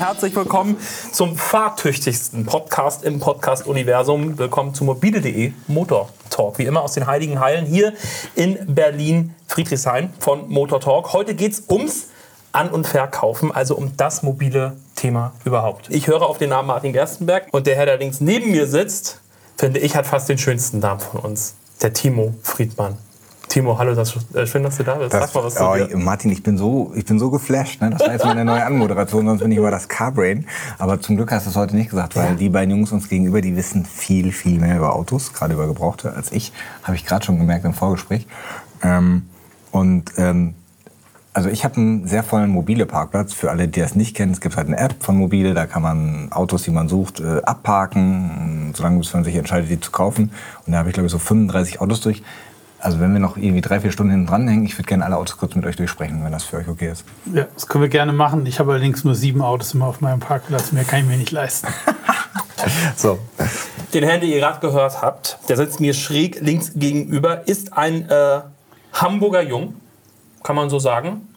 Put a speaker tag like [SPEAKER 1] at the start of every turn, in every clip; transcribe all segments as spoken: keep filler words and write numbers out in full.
[SPEAKER 1] herzlich willkommen zum fahrtüchtigsten Podcast im Podcast-Universum. Willkommen zu mobile punkt de Motor Talk. Wie immer aus den Heiligen Hallen hier in Berlin-Friedrichshain von Motor Talk. Heute geht es ums An- und Verkaufen, also um das mobile Thema überhaupt. Ich höre auf den Namen Martin Gerstenberg und der Herr, der links neben mir sitzt, finde ich, hat fast den schönsten Namen von uns. Der Timo Friedmann. Timo, hallo, das, äh, schön, dass du da bist.
[SPEAKER 2] Das,
[SPEAKER 1] Sag mal was zu
[SPEAKER 2] oh,
[SPEAKER 1] dir.
[SPEAKER 2] Martin, ich bin so, ich bin so geflasht. Ne? Das war jetzt meine neue Anmoderation, sonst bin ich immer das Carbrain. Aber zum Glück hast du es heute nicht gesagt, weil ja. die beiden Jungs uns gegenüber, die wissen viel, viel mehr über Autos, gerade über Gebrauchte, als ich. Habe ich gerade schon gemerkt im Vorgespräch. Ähm, und ähm, also ich habe einen sehr vollen Mobile-Parkplatz. Für alle, die das nicht kennen, es gibt halt eine App von Mobile, da kann man Autos, die man sucht, äh, abparken, solange bis man sich entscheidet, die zu kaufen. Und da habe ich, glaube ich, so fünfunddreißig Autos durch. Also wenn wir noch irgendwie drei, vier Stunden hinten dranhängen, ich würde gerne alle Autos kurz mit euch durchsprechen, wenn das für euch okay ist.
[SPEAKER 3] Ja, das können wir gerne machen. Ich habe allerdings nur sieben Autos immer auf meinem Parkplatz. Mehr kann ich mir nicht leisten.
[SPEAKER 1] So. Den Herrn, den ihr gerade gehört habt, der sitzt mir schräg links gegenüber, ist ein äh, Hamburger Jung, kann man so sagen,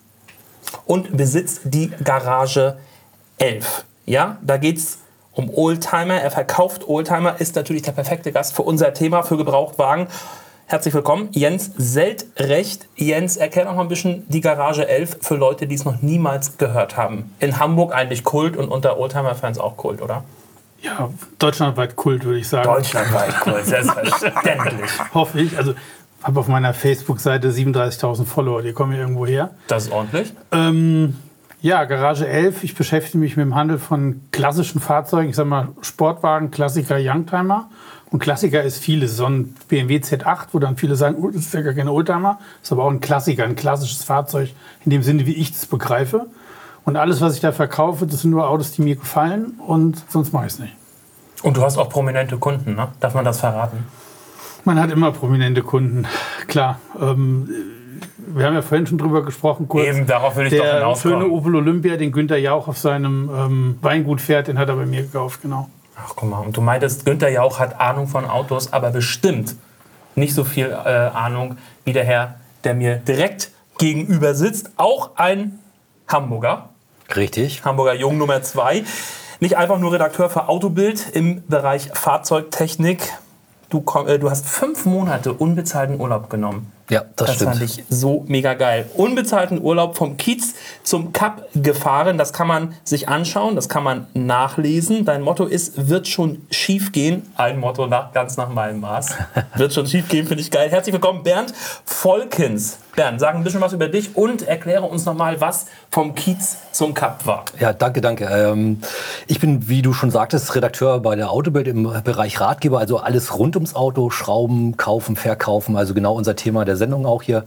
[SPEAKER 1] und besitzt die Garage elf. Ja, da geht's um Oldtimer. Er verkauft Oldtimer, ist natürlich der perfekte Gast für unser Thema, für Gebrauchtwagen. Herzlich willkommen, Jens Seldrecht. Jens, erklär noch mal ein bisschen die Garage elf für Leute, die es noch niemals gehört haben. In Hamburg eigentlich Kult und unter Oldtimer-Fans auch Kult, oder?
[SPEAKER 3] Ja, deutschlandweit Kult, würde ich sagen.
[SPEAKER 1] Deutschlandweit Kult, selbstverständlich.
[SPEAKER 3] Hoffe ich. Also, ich habe auf meiner Facebook-Seite siebenunddreißigtausend Follower, die kommen hier irgendwo her.
[SPEAKER 1] Das ist ordentlich.
[SPEAKER 3] Ähm, ja, Garage elf. Ich beschäftige mich mit dem Handel von klassischen Fahrzeugen. Ich sage mal Sportwagen, Klassiker, Youngtimer. Und Klassiker ist vieles. So ein B M W Z acht, wo dann viele sagen, oh, das ist ja gar kein Oldtimer. Das ist aber auch ein Klassiker, ein klassisches Fahrzeug, in dem Sinne, wie ich das begreife. Und alles, was ich da verkaufe, das sind nur Autos, die mir gefallen. Und sonst mache ich es nicht.
[SPEAKER 1] Und du hast auch prominente Kunden, ne? Darf man das verraten?
[SPEAKER 3] Man hat immer prominente Kunden, klar. Ähm, wir haben ja vorhin schon drüber gesprochen, kurz.
[SPEAKER 1] Eben, darauf will ich
[SPEAKER 3] der
[SPEAKER 1] doch hinauskommen.
[SPEAKER 3] Der schöne Opel Olympia, den Günther Jauch auf seinem ähm, Weingut fährt, den hat er bei mir gekauft, genau.
[SPEAKER 1] Ach, guck mal, und du meintest, Günther Jauch hat Ahnung von Autos, aber bestimmt nicht so viel äh, Ahnung wie der Herr, der mir direkt gegenüber sitzt. Auch ein Hamburger.
[SPEAKER 4] Richtig.
[SPEAKER 1] Hamburger Jung Nummer zwei. Nicht einfach nur Redakteur für Autobild im Bereich Fahrzeugtechnik. Du, äh, du hast fünf Monate unbezahlten Urlaub genommen.
[SPEAKER 4] Ja, das,
[SPEAKER 1] das
[SPEAKER 4] stimmt.
[SPEAKER 1] Das fand ich so mega geil. Unbezahlten Urlaub vom Kiez zum Kap gefahren. Das kann man sich anschauen, das kann man nachlesen. Dein Motto ist, wird schon schief gehen. Ein Motto nach, ganz nach meinem Maß. Wird schon schief gehen, finde ich geil. Herzlich willkommen, Bernd Volkens. Bernd, sag ein bisschen was über dich und erkläre uns nochmal, was vom Kiez zum Kap war.
[SPEAKER 4] Ja, danke, danke. Ähm, ich bin, wie du schon sagtest, Redakteur bei der Autobild im Bereich Ratgeber. Also alles rund ums Auto, Schrauben, kaufen, verkaufen. Also genau unser Thema der Sendung auch hier.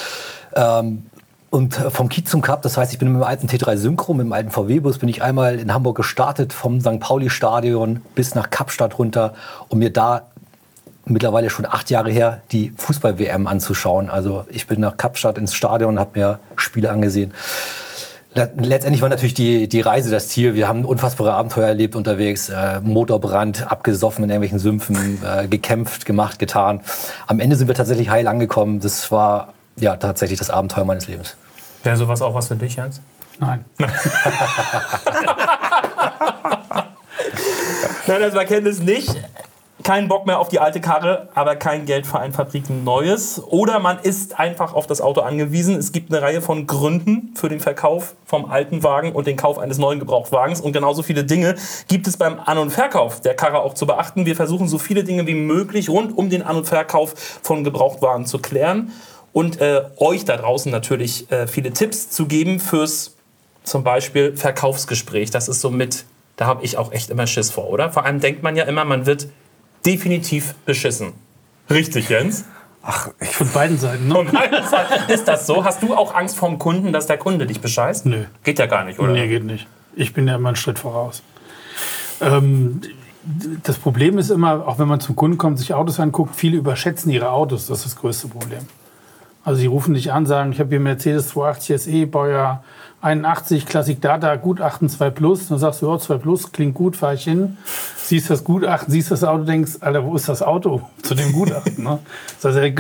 [SPEAKER 4] Ähm, und vom Kiez zum Kap, das heißt, ich bin mit dem alten T drei Synchro, mit dem alten V W-Bus, bin ich einmal in Hamburg gestartet, vom Sankt Pauli-Stadion bis nach Kapstadt runter, um mir da mittlerweile schon acht Jahre her die Fußball-W M anzuschauen. Also ich bin nach Kapstadt ins Stadion und habe mir Spiele angesehen. Letztendlich war natürlich die, die Reise das Ziel. Wir haben unfassbare Abenteuer erlebt unterwegs. Äh, Motorbrand, abgesoffen in irgendwelchen Sümpfen, äh, gekämpft, gemacht, getan. Am Ende sind wir tatsächlich heil angekommen. Das war ja tatsächlich das Abenteuer meines Lebens.
[SPEAKER 1] Wäre sowas auch was für dich, Jens?
[SPEAKER 3] Nein.
[SPEAKER 1] Nein, also man kennt es nicht. Kein Bock mehr auf die alte Karre, aber kein Geld für ein Fabriken Neues. Oder man ist einfach auf das Auto angewiesen. Es gibt eine Reihe von Gründen für den Verkauf vom alten Wagen und den Kauf eines neuen Gebrauchtwagens. Und genauso viele Dinge gibt es beim An- und Verkauf der Karre auch zu beachten. Wir versuchen so viele Dinge wie möglich rund um den An- und Verkauf von Gebrauchtwagen zu klären. Und äh, euch da draußen natürlich äh, viele Tipps zu geben fürs zum Beispiel Verkaufsgespräch. Das ist so mit, da habe ich auch echt immer Schiss vor, oder? Vor allem denkt man ja immer, man wird definitiv beschissen. Richtig, Jens?
[SPEAKER 3] Ach, ich von beiden Seiten, ne?
[SPEAKER 1] Von beiden Seiten. Ist das so? Hast du auch Angst vom Kunden, dass der Kunde dich bescheißt?
[SPEAKER 3] Nö.
[SPEAKER 1] Geht ja gar nicht, oder?
[SPEAKER 3] Nee, geht nicht. Ich bin ja immer einen Schritt voraus. Ähm, das Problem ist immer, auch wenn man zum Kunden kommt, sich Autos anguckt, viele überschätzen ihre Autos. Das ist das größte Problem. Also sie rufen dich an, sagen, ich habe hier Mercedes zweihundertachtzig S E, Baujahr einundachtzig, Classic Data, Gutachten zwei Plus. Dann sagst du, ja, zwei Plus, klingt gut, fahre ich hin. Siehst das Gutachten, siehst das Auto, denkst, Alter, wo ist das Auto zu dem Gutachten? Ne? Das ist also ein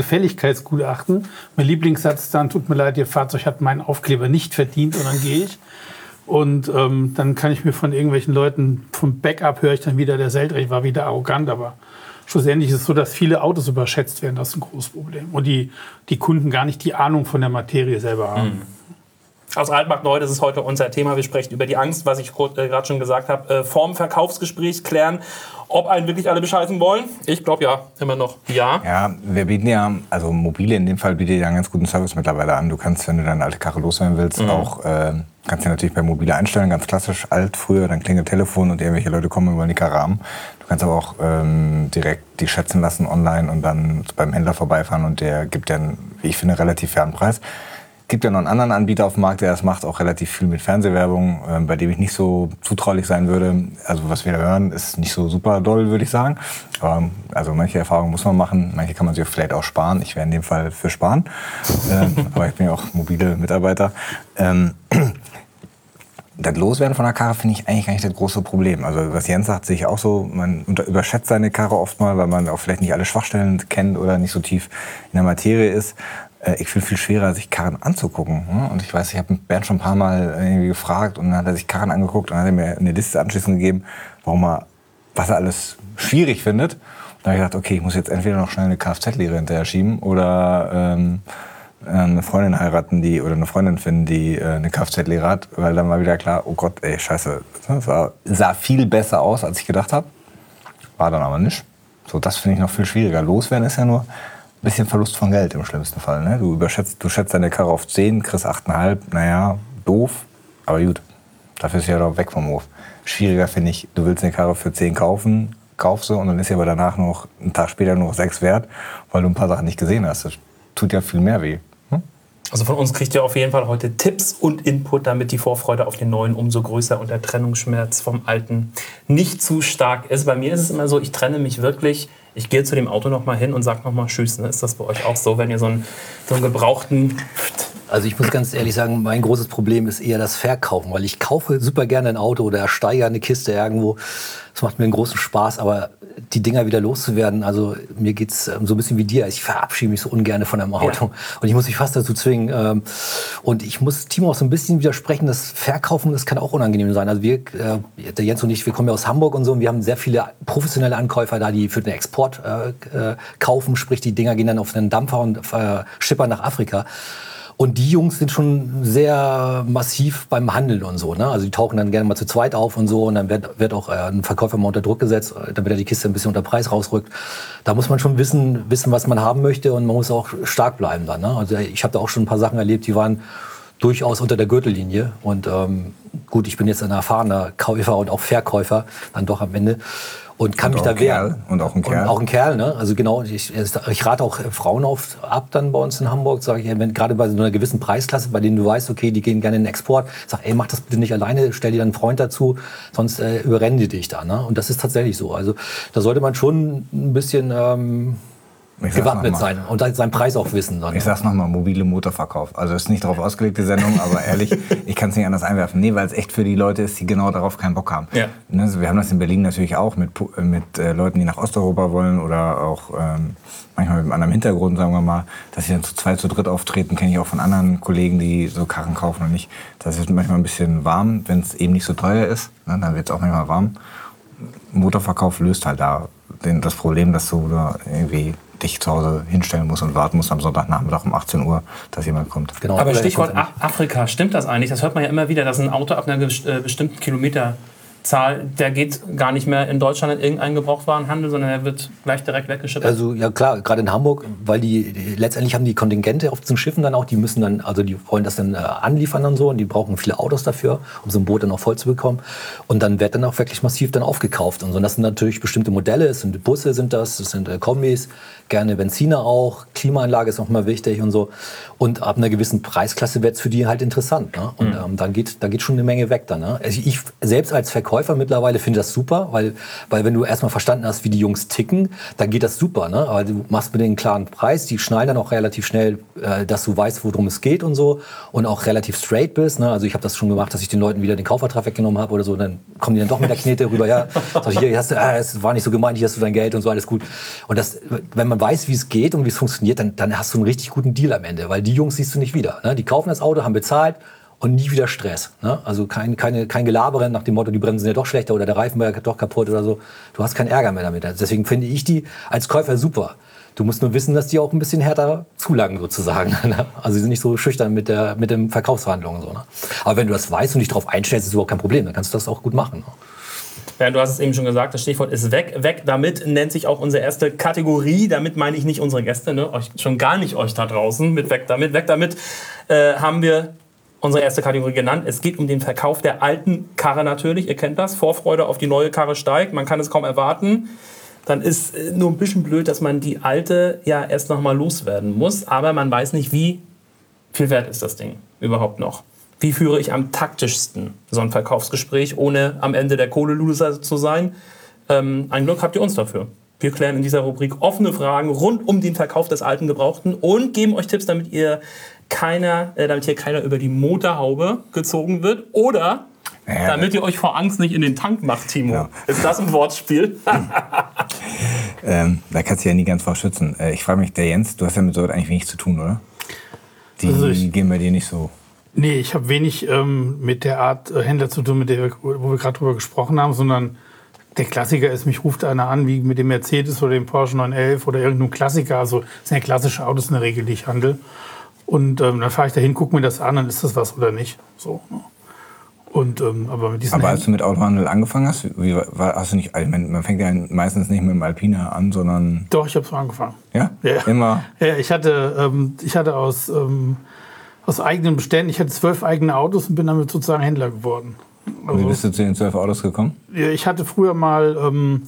[SPEAKER 3] Gefälligkeitsgutachten. Mein Lieblingssatz dann, tut mir leid, Ihr Fahrzeug hat meinen Aufkleber nicht verdient und dann gehe ich. Und ähm, dann kann ich mir von irgendwelchen Leuten, vom Backup höre ich dann wieder, der Seltrecht war wieder arrogant, aber schlussendlich ist es so, dass viele Autos überschätzt werden. Das ist ein großes Problem. Und die, die Kunden gar nicht die Ahnung von der Materie selber haben.
[SPEAKER 1] Mhm. Aus Alt macht neu, das ist heute unser Thema. Wir sprechen über die Angst, was ich äh, gerade schon gesagt habe. Äh, vorm Verkaufsgespräch klären, ob einen wirklich alle bescheißen wollen. Ich glaube ja, immer noch ja.
[SPEAKER 2] Ja, wir bieten ja, also Mobile in dem Fall bietet ja einen ganz guten Service mittlerweile an. Du kannst, wenn du deine alte Karre loswerden willst, mhm. auch, äh, kannst du natürlich bei Mobile einstellen, ganz klassisch, alt, früher, dann klingelt Telefon und irgendwelche Leute kommen und wollen die Karre haben. Du kannst aber auch ähm, direkt die schätzen lassen online und dann beim Händler vorbeifahren und der gibt dir einen, wie ich finde, relativ fairen Preis. Es gibt ja noch einen anderen Anbieter auf dem Markt, der das macht, auch relativ viel mit Fernsehwerbung, äh, bei dem ich nicht so zutraulich sein würde. Also was wir da hören, ist nicht so super doll, würde ich sagen. Aber, also manche Erfahrungen muss man machen, manche kann man sich vielleicht auch sparen. Ich wäre in dem Fall für sparen, ähm, aber ich bin ja auch mobile Mitarbeiter. Ähm, Das Loswerden von der Karre finde ich eigentlich gar nicht das große Problem. Also was Jens sagt, sehe ich auch so. Man überschätzt seine Karre oft mal, weil man auch vielleicht nicht alle Schwachstellen kennt oder nicht so tief in der Materie ist. Ich finde es viel schwerer, sich Karren anzugucken. Und ich weiß, ich habe Bernd schon ein paar Mal irgendwie gefragt und dann hat er sich Karren angeguckt und hat er mir eine Liste anschließend gegeben, warum er, was er alles schwierig findet. Und da habe ich gedacht, okay, ich muss jetzt entweder noch schnell eine Kfz-Lehre hinterher schieben oder ähm, eine Freundin heiraten, die oder eine Freundin finden, die äh, eine Kfz-Lehre hat, weil dann war wieder klar, oh Gott, ey, scheiße, das sah, sah viel besser aus, als ich gedacht habe. War dann aber nicht. So, das finde ich noch viel schwieriger. Loswerden ist ja nur ein bisschen Verlust von Geld im schlimmsten Fall. Ne? Du überschätzt, du schätzt deine Karre auf zehn, kriegst acht Komma fünf, naja, doof, aber gut. Dafür ist sie ja doch weg vom Hof. Schwieriger finde ich, du willst eine Karre für zehn kaufen, kaufst sie und dann ist sie aber danach noch, einen Tag später nur noch sechs wert, weil du ein paar Sachen nicht gesehen hast. Das tut ja viel mehr weh.
[SPEAKER 1] Also von uns kriegt ihr auf jeden Fall heute Tipps und Input, damit die Vorfreude auf den neuen umso größer und der Trennungsschmerz vom alten nicht zu stark ist. Bei mir ist es immer so, ich trenne mich wirklich, ich gehe zu dem Auto noch mal hin und sage noch mal Tschüss. Ne? Ist das bei euch auch so, wenn ihr so einen, so einen gebrauchten...
[SPEAKER 4] Also ich muss ganz ehrlich sagen, mein großes Problem ist eher das Verkaufen, weil ich kaufe super gerne ein Auto oder ersteige eine Kiste irgendwo. Das macht mir einen großen Spaß, aber die Dinger wieder loszuwerden, also mir geht's so ein bisschen wie dir. Ich verabschiede mich so ungern von einem Auto. Ja. Und ich muss mich fast dazu zwingen. Und ich muss Timo auch so ein bisschen widersprechen, das Verkaufen, das kann auch unangenehm sein. Also wir, der Jens und ich, wir kommen ja aus Hamburg und so, und wir haben sehr viele professionelle Ankäufer da, die für den Export äh, kaufen. Sprich, die Dinger gehen dann auf einen Dampfer und äh, schippern nach Afrika. Und die Jungs sind schon sehr massiv beim Handeln und so. Ne? Also die tauchen dann gerne mal zu zweit auf und so. Und dann wird, wird auch äh, ein Verkäufer mal unter Druck gesetzt, damit er die Kiste ein bisschen unter Preis rausrückt. Da muss man schon wissen, wissen, was man haben möchte. Und man muss auch stark bleiben dann. Ne? Also ich habe da auch schon ein paar Sachen erlebt, die waren durchaus unter der Gürtellinie. Und ähm, gut, ich bin jetzt ein erfahrener Käufer und auch Verkäufer dann doch am Ende. Und kann
[SPEAKER 2] und
[SPEAKER 4] mich da wehren.
[SPEAKER 2] Und auch ein Kerl.
[SPEAKER 4] Und auch ein Kerl, ne? Also genau, ich, ich rate auch Frauen auf, ab dann bei uns in Hamburg, sage ich, wenn gerade bei so einer gewissen Preisklasse, bei denen du weißt, okay, die gehen gerne in den Export, sag, ey, mach das bitte nicht alleine, stell dir dann einen Freund dazu, sonst äh, überrennen die dich da, ne? Und das ist tatsächlich so. Also da sollte man schon ein bisschen ähm, gewappnet sein und seinen Preis auch wissen. Dann,
[SPEAKER 2] ich sag's nochmal, mobile Motorverkauf. Also ist nicht darauf ausgelegt, die Sendung, aber ehrlich, ich kann es nicht anders einwerfen. Nee, weil es echt für die Leute ist, die genau darauf keinen Bock haben. Ja. Also wir haben das in Berlin natürlich auch mit, mit äh, Leuten, die nach Osteuropa wollen oder auch ähm, manchmal mit einem anderen Hintergrund, sagen wir mal, dass sie dann zu zweit, zu dritt auftreten, kenne ich auch von anderen Kollegen, die so Karren kaufen und nicht. Das ist manchmal ein bisschen warm, wenn es eben nicht so teuer ist, ne, dann wird es auch manchmal warm. Motorverkauf löst halt da den, das Problem, dass du da irgendwie dich zu Hause hinstellen musst und warten musst am Sonntagnachmittag um achtzehn Uhr, dass jemand kommt.
[SPEAKER 1] Genau. Aber Stichwort Afrika, stimmt das eigentlich? Das hört man ja immer wieder, dass ein Auto ab einer bestimmten Kilometerzahl, der geht gar nicht mehr in Deutschland in irgendeinen Gebrauchtwarenhandel, sondern er wird gleich direkt weggeschippt.
[SPEAKER 4] Also ja klar, gerade in Hamburg, weil die, die letztendlich haben die Kontingente auf den Schiffen dann auch, die müssen dann, also die wollen das dann äh, anliefern und so und die brauchen viele Autos dafür, um so ein Boot dann auch voll zu bekommen. Und dann wird dann auch wirklich massiv dann aufgekauft und so. Und das sind natürlich bestimmte Modelle, es sind Busse, sind das, es sind äh, Kombis, gerne Benziner auch, Klimaanlage ist noch mal wichtig und so. Und ab einer gewissen Preisklasse wird es für die halt interessant. Ne? Und ähm, dann geht, da geht schon eine Menge weg dann. Ne? Also ich selbst als Verkäufer mittlerweile finde das super, weil, weil wenn du erstmal verstanden hast, wie die Jungs ticken, dann geht das super. Ne? Aber du machst mit denen einen klaren Preis, die schnallen dann auch relativ schnell, äh, dass du weißt, worum es geht und so. Und auch relativ straight bist. Ne? Also ich habe das schon gemacht, dass ich den Leuten wieder den Kaufvertrag weggenommen habe oder so. Dann kommen die dann doch mit der Knete rüber. Ja, sag ich, hier hast du, äh, es war nicht so gemeint, hier hast du dein Geld und so, alles gut. Und das, wenn man weiß, wie es geht und wie es funktioniert, dann, dann hast du einen richtig guten Deal am Ende. Weil die Jungs siehst du nicht wieder. Ne? Die kaufen das Auto, haben bezahlt und nie wieder Stress. Ne? Also kein, keine, kein Gelabere nach dem Motto, die Bremsen sind ja doch schlechter oder der Reifen war ja doch kaputt oder so. Du hast keinen Ärger mehr damit. Deswegen finde ich die als Käufer super. Du musst nur wissen, dass die auch ein bisschen härter zulangen sozusagen. Also sie sind nicht so schüchtern mit der mit den Verkaufsverhandlungen. So, ne? Aber wenn du das weißt und dich darauf einstellst, ist überhaupt kein Problem. Dann kannst du das auch gut machen. Ne?
[SPEAKER 1] Ja, du hast es eben schon gesagt, das Stichwort ist weg. Weg damit nennt sich auch unsere erste Kategorie. Damit meine ich nicht unsere Gäste, ne? Euch, schon gar nicht euch da draußen. Mit weg damit. Weg damit äh, haben wir unsere erste Kategorie genannt. Es geht um den Verkauf der alten Karre natürlich. Ihr kennt das. Vorfreude auf die neue Karre steigt. Man kann es kaum erwarten. Dann ist nur ein bisschen blöd, dass man die alte ja erst noch mal loswerden muss. Aber man weiß nicht, wie viel wert ist das Ding überhaupt noch. Wie führe ich am taktischsten so ein Verkaufsgespräch, ohne am Ende der Kohleloser zu sein? Ähm, ein Glück habt ihr uns dafür. Wir klären in dieser Rubrik offene Fragen rund um den Verkauf des alten Gebrauchten und geben euch Tipps, damit ihr keiner, äh, damit hier keiner über die Motorhaube gezogen wird oder ja, damit ihr euch vor Angst nicht in den Tank macht, Timo. Ja. Ist das ein Wortspiel?
[SPEAKER 2] ähm, da kannst du ja nie ganz vor schützen. Äh, ich frage mich, der Jens, du hast ja mit so eigentlich wenig zu tun, oder? Die also ich, gehen bei dir nicht so.
[SPEAKER 3] Nee, ich habe wenig ähm, mit der Art äh, Händler zu tun, mit der wir, wo wir gerade drüber gesprochen haben, sondern der Klassiker ist, mich ruft einer an, wie mit dem Mercedes oder dem Porsche neun elf oder irgendeinem Klassiker. Also das sind ja klassische Autos in der Regel, die ich handle. Und ähm, dann fahre ich dahin, gucke mir das an, dann ist das was oder nicht. So. Ne? Und, ähm, aber mit diesen
[SPEAKER 2] aber als du mit Autohandel angefangen hast, wie, war, hast du nicht, also man fängt ja meistens nicht mit dem Alpina an, sondern...
[SPEAKER 3] Doch, ich habe so angefangen.
[SPEAKER 2] Ja? Ja? Immer?
[SPEAKER 3] Ja, ich hatte, ähm, ich hatte aus, ähm, aus eigenen Beständen, ich hatte zwölf eigene Autos und bin damit sozusagen Händler geworden. Also,
[SPEAKER 2] wie bist du zu den zwölf Autos gekommen?
[SPEAKER 3] Ja, ich hatte früher mal... Ähm,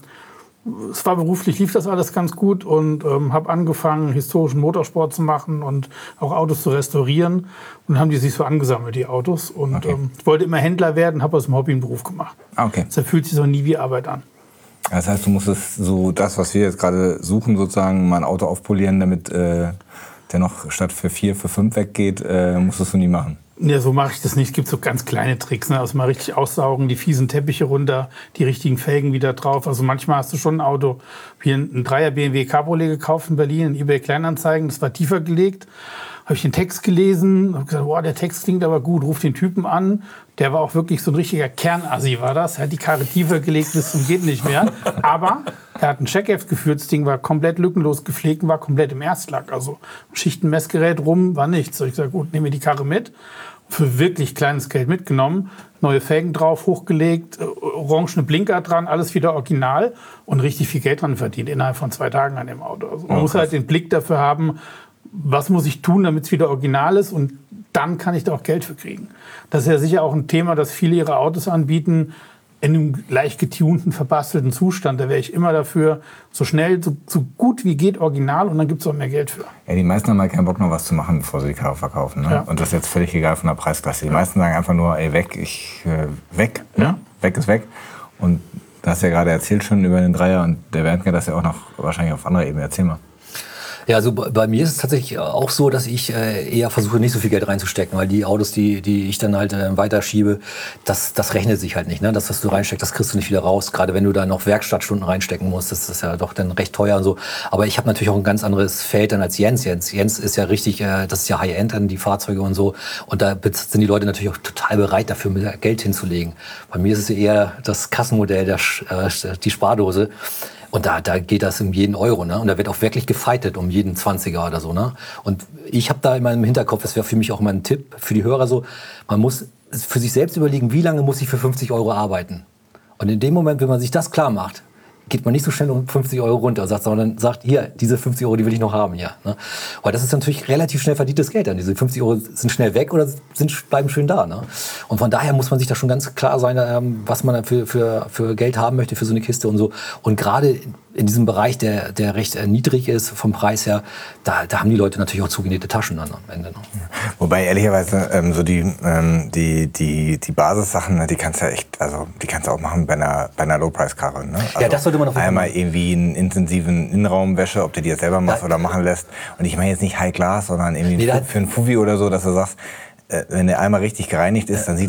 [SPEAKER 3] Es war beruflich, lief das alles ganz gut und ähm, habe angefangen, historischen Motorsport zu machen und auch Autos zu restaurieren. Und haben die sich so angesammelt, die Autos. Und okay. ähm, ich wollte immer Händler werden, habe aus dem Hobby einen Beruf gemacht.
[SPEAKER 2] Okay.
[SPEAKER 3] Das fühlt sich so nie wie Arbeit an.
[SPEAKER 2] Das heißt, du musstest so das, was wir jetzt gerade suchen, sozusagen mal ein Auto aufpolieren, damit äh, der noch statt für vier, für fünf weggeht, äh, musstest du nie machen.
[SPEAKER 3] Ja, so mache ich das nicht. Es gibt so ganz kleine Tricks. Ne? Also mal richtig aussaugen, die fiesen Teppiche runter, die richtigen Felgen wieder drauf. Also manchmal hast du schon ein Auto, wie ein Dreier B M W Cabriolet gekauft in Berlin, in eBay Kleinanzeigen. Das war tiefer gelegt. Habe ich den Text gelesen, habe gesagt, boah, der Text klingt aber gut, ruf den Typen an. Der war auch wirklich so ein richtiger Kernassi, war das. Er hat die Karre tiefer gelegt bis zum geht nicht mehr. Aber er hat ein Checkheft geführt, das Ding war komplett lückenlos gepflegt und war komplett im Erstlack. Also Schichtenmessgerät rum, war nichts. So ich gesagt, gut, nehme mir die Karre mit. Für wirklich kleines Geld mitgenommen, neue Felgen drauf, hochgelegt, orangene Blinker dran, alles wieder original und richtig viel Geld dran verdient innerhalb von zwei Tagen an dem Auto. Also man oh, muss halt den Blick dafür haben, was muss ich tun, damit es wieder original ist und dann kann ich da auch Geld für kriegen. Das ist ja sicher auch ein Thema, das viele ihre Autos anbieten, in einem leicht getunten, verbastelten Zustand. Da wäre ich immer dafür, so schnell, so, so gut wie geht original und dann gibt es auch mehr Geld für.
[SPEAKER 2] Ja, die meisten haben halt keinen Bock, noch was zu machen, bevor sie die Karre verkaufen. Ne? Ja. Und das ist jetzt völlig egal von der Preisklasse. Die ja. meisten sagen einfach nur, ey, weg, ich, äh, weg, ja. ne? Weg ist weg. Und du hast ja gerade erzählt schon über den Dreier und der Bernd kann das ja auch noch wahrscheinlich auf anderer Ebene. Erzähl mal.
[SPEAKER 4] Ja, also bei mir ist es tatsächlich auch so, dass ich äh, eher versuche, nicht so viel Geld reinzustecken, weil die Autos, die, die ich dann halt äh, weiterschiebe, das, das rechnet sich halt nicht. Ne? Das, was du reinsteckst, das kriegst du nicht wieder raus. Gerade wenn du da noch Werkstattstunden reinstecken musst, das ist ja doch dann recht teuer und so. Aber ich habe natürlich auch ein ganz anderes Feld dann als Jens. Jens, Jens ist ja richtig, äh, das ist ja High-End dann, die Fahrzeuge und so. Und da sind die Leute natürlich auch total bereit dafür, mehr Geld hinzulegen. Bei mir ist es eher das Kassenmodell, der, äh, die Spardose. Und da, da geht das um jeden Euro, ne? Und da wird auch wirklich gefightet um jeden Zwanziger oder so, ne? Und ich habe da in meinem Hinterkopf, das wäre für mich auch mal ein Tipp für die Hörer so, man muss für sich selbst überlegen, wie lange muss ich für fünfzig Euro arbeiten? Und in dem Moment, wenn man sich das klar macht, geht man nicht so schnell um fünfzig Euro runter, sagt, sondern sagt, hier, diese fünfzig Euro, die will ich noch haben, ja. Ne? Weil das ist natürlich relativ schnell verdientes Geld. Dann. Diese fünfzig Euro sind schnell weg oder sind, bleiben schön da. Ne? Und von daher muss man sich da schon ganz klar sein, ähm, was man für, für, für Geld haben möchte für so eine Kiste und so. Und gerade in diesem Bereich, der, der recht äh, niedrig ist vom Preis her, da, da haben die Leute natürlich auch zugenähte Taschen dann am Ende. Ne?
[SPEAKER 2] Wobei ehrlicherweise ähm, so die, ähm, die, die, die Basissachen, ne, die kannst du ja echt, also die kannst du auch machen bei einer, bei einer Low-Price-Karre. Ne? Also
[SPEAKER 4] ja, das sollte man auf jeden Fall
[SPEAKER 2] einmal irgendwie einen intensiven Innenraumwäsche, ob du die jetzt selber machst ja, oder machen lässt. Und ich meine jetzt nicht High Class, sondern irgendwie nee, für einen Fuvi oder so, dass du sagst, äh, wenn der einmal richtig gereinigt ist, dann sieht er halt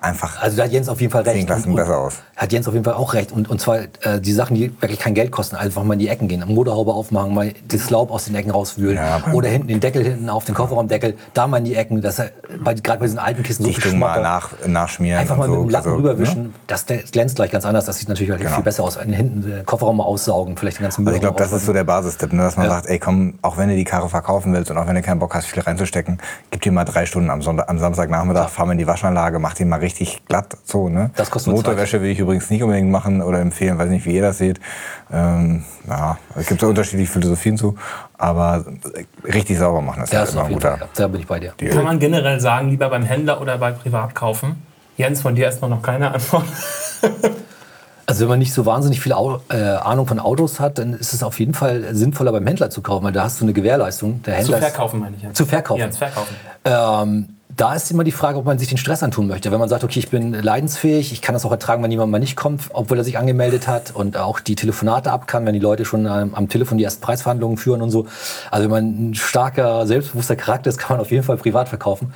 [SPEAKER 2] einfach
[SPEAKER 4] Also da hat Jens auf jeden Fall recht.
[SPEAKER 2] zehn Klassen besser aus.
[SPEAKER 4] Hat Jens auf jeden Fall auch recht. Und, und zwar äh, die Sachen, die wirklich kein Geld kosten, einfach mal in die Ecken gehen, Motorhaube aufmachen, mal das Laub aus den Ecken rauswühlen.
[SPEAKER 2] Ja,
[SPEAKER 4] oder hinten den Deckel hinten auf den Kofferraumdeckel, da mal in die Ecken. Das bei, gerade bei diesen alten Kisten so viel
[SPEAKER 2] Dichtung mal
[SPEAKER 4] Schmotter.
[SPEAKER 2] nach, nachschmieren.
[SPEAKER 4] Einfach mal
[SPEAKER 2] und so.
[SPEAKER 4] mit dem Lappen
[SPEAKER 2] Also,
[SPEAKER 4] rüberwischen.
[SPEAKER 2] ne?
[SPEAKER 4] Das, das glänzt gleich ganz anders. Das sieht natürlich
[SPEAKER 2] Genau.
[SPEAKER 4] viel besser aus. Hinten den Kofferraum mal aussaugen, vielleicht den ganzen Müll.
[SPEAKER 2] Also ich glaube, das ist so der Basistipp, ne? Dass man
[SPEAKER 4] Ja.
[SPEAKER 2] sagt, ey komm, auch wenn du die Karre verkaufen willst und auch wenn du keinen Bock hast, viel reinzustecken, gib dir mal drei Stunden am, Sonntag, am Samstagnachmittag, fahr mal in die Waschanlage, mach die mal richtig glatt. So, ne?
[SPEAKER 4] Das kostet nur
[SPEAKER 2] Motorwäsche will ich übrigens nicht unbedingt machen oder empfehlen, weiß nicht, wie ihr das seht. Ähm, ja, es gibt so unterschiedliche Philosophien zu, aber richtig sauber machen ist
[SPEAKER 4] Ja,
[SPEAKER 2] ja
[SPEAKER 4] ist
[SPEAKER 2] immer
[SPEAKER 4] auf
[SPEAKER 2] ein
[SPEAKER 4] jeden
[SPEAKER 2] guter
[SPEAKER 4] Fall. Da bin ich bei dir.
[SPEAKER 1] Kann man generell sagen, lieber beim Händler oder bei Privat kaufen? Jens, von dir erstmal noch keine Antwort.
[SPEAKER 4] Also wenn man nicht so wahnsinnig viel Au äh, Ahnung von Autos hat, dann ist es auf jeden Fall sinnvoller beim Händler zu kaufen, weil da hast du eine Gewährleistung. Der
[SPEAKER 1] Zu
[SPEAKER 4] Händler ist-
[SPEAKER 1] verkaufen, meine ich jetzt.
[SPEAKER 4] Zu verkaufen.
[SPEAKER 1] Jens, verkaufen.
[SPEAKER 4] Ähm, da ist immer die Frage, ob man sich den Stress antun möchte. Wenn man sagt, okay, ich bin leidensfähig, ich kann das auch ertragen, wenn jemand mal nicht kommt, obwohl er sich angemeldet hat und auch die Telefonate ab kann, wenn die Leute schon ähm, am Telefon die ersten Preisverhandlungen führen und so. Also wenn man ein starker, selbstbewusster Charakter ist, kann man auf jeden Fall privat verkaufen.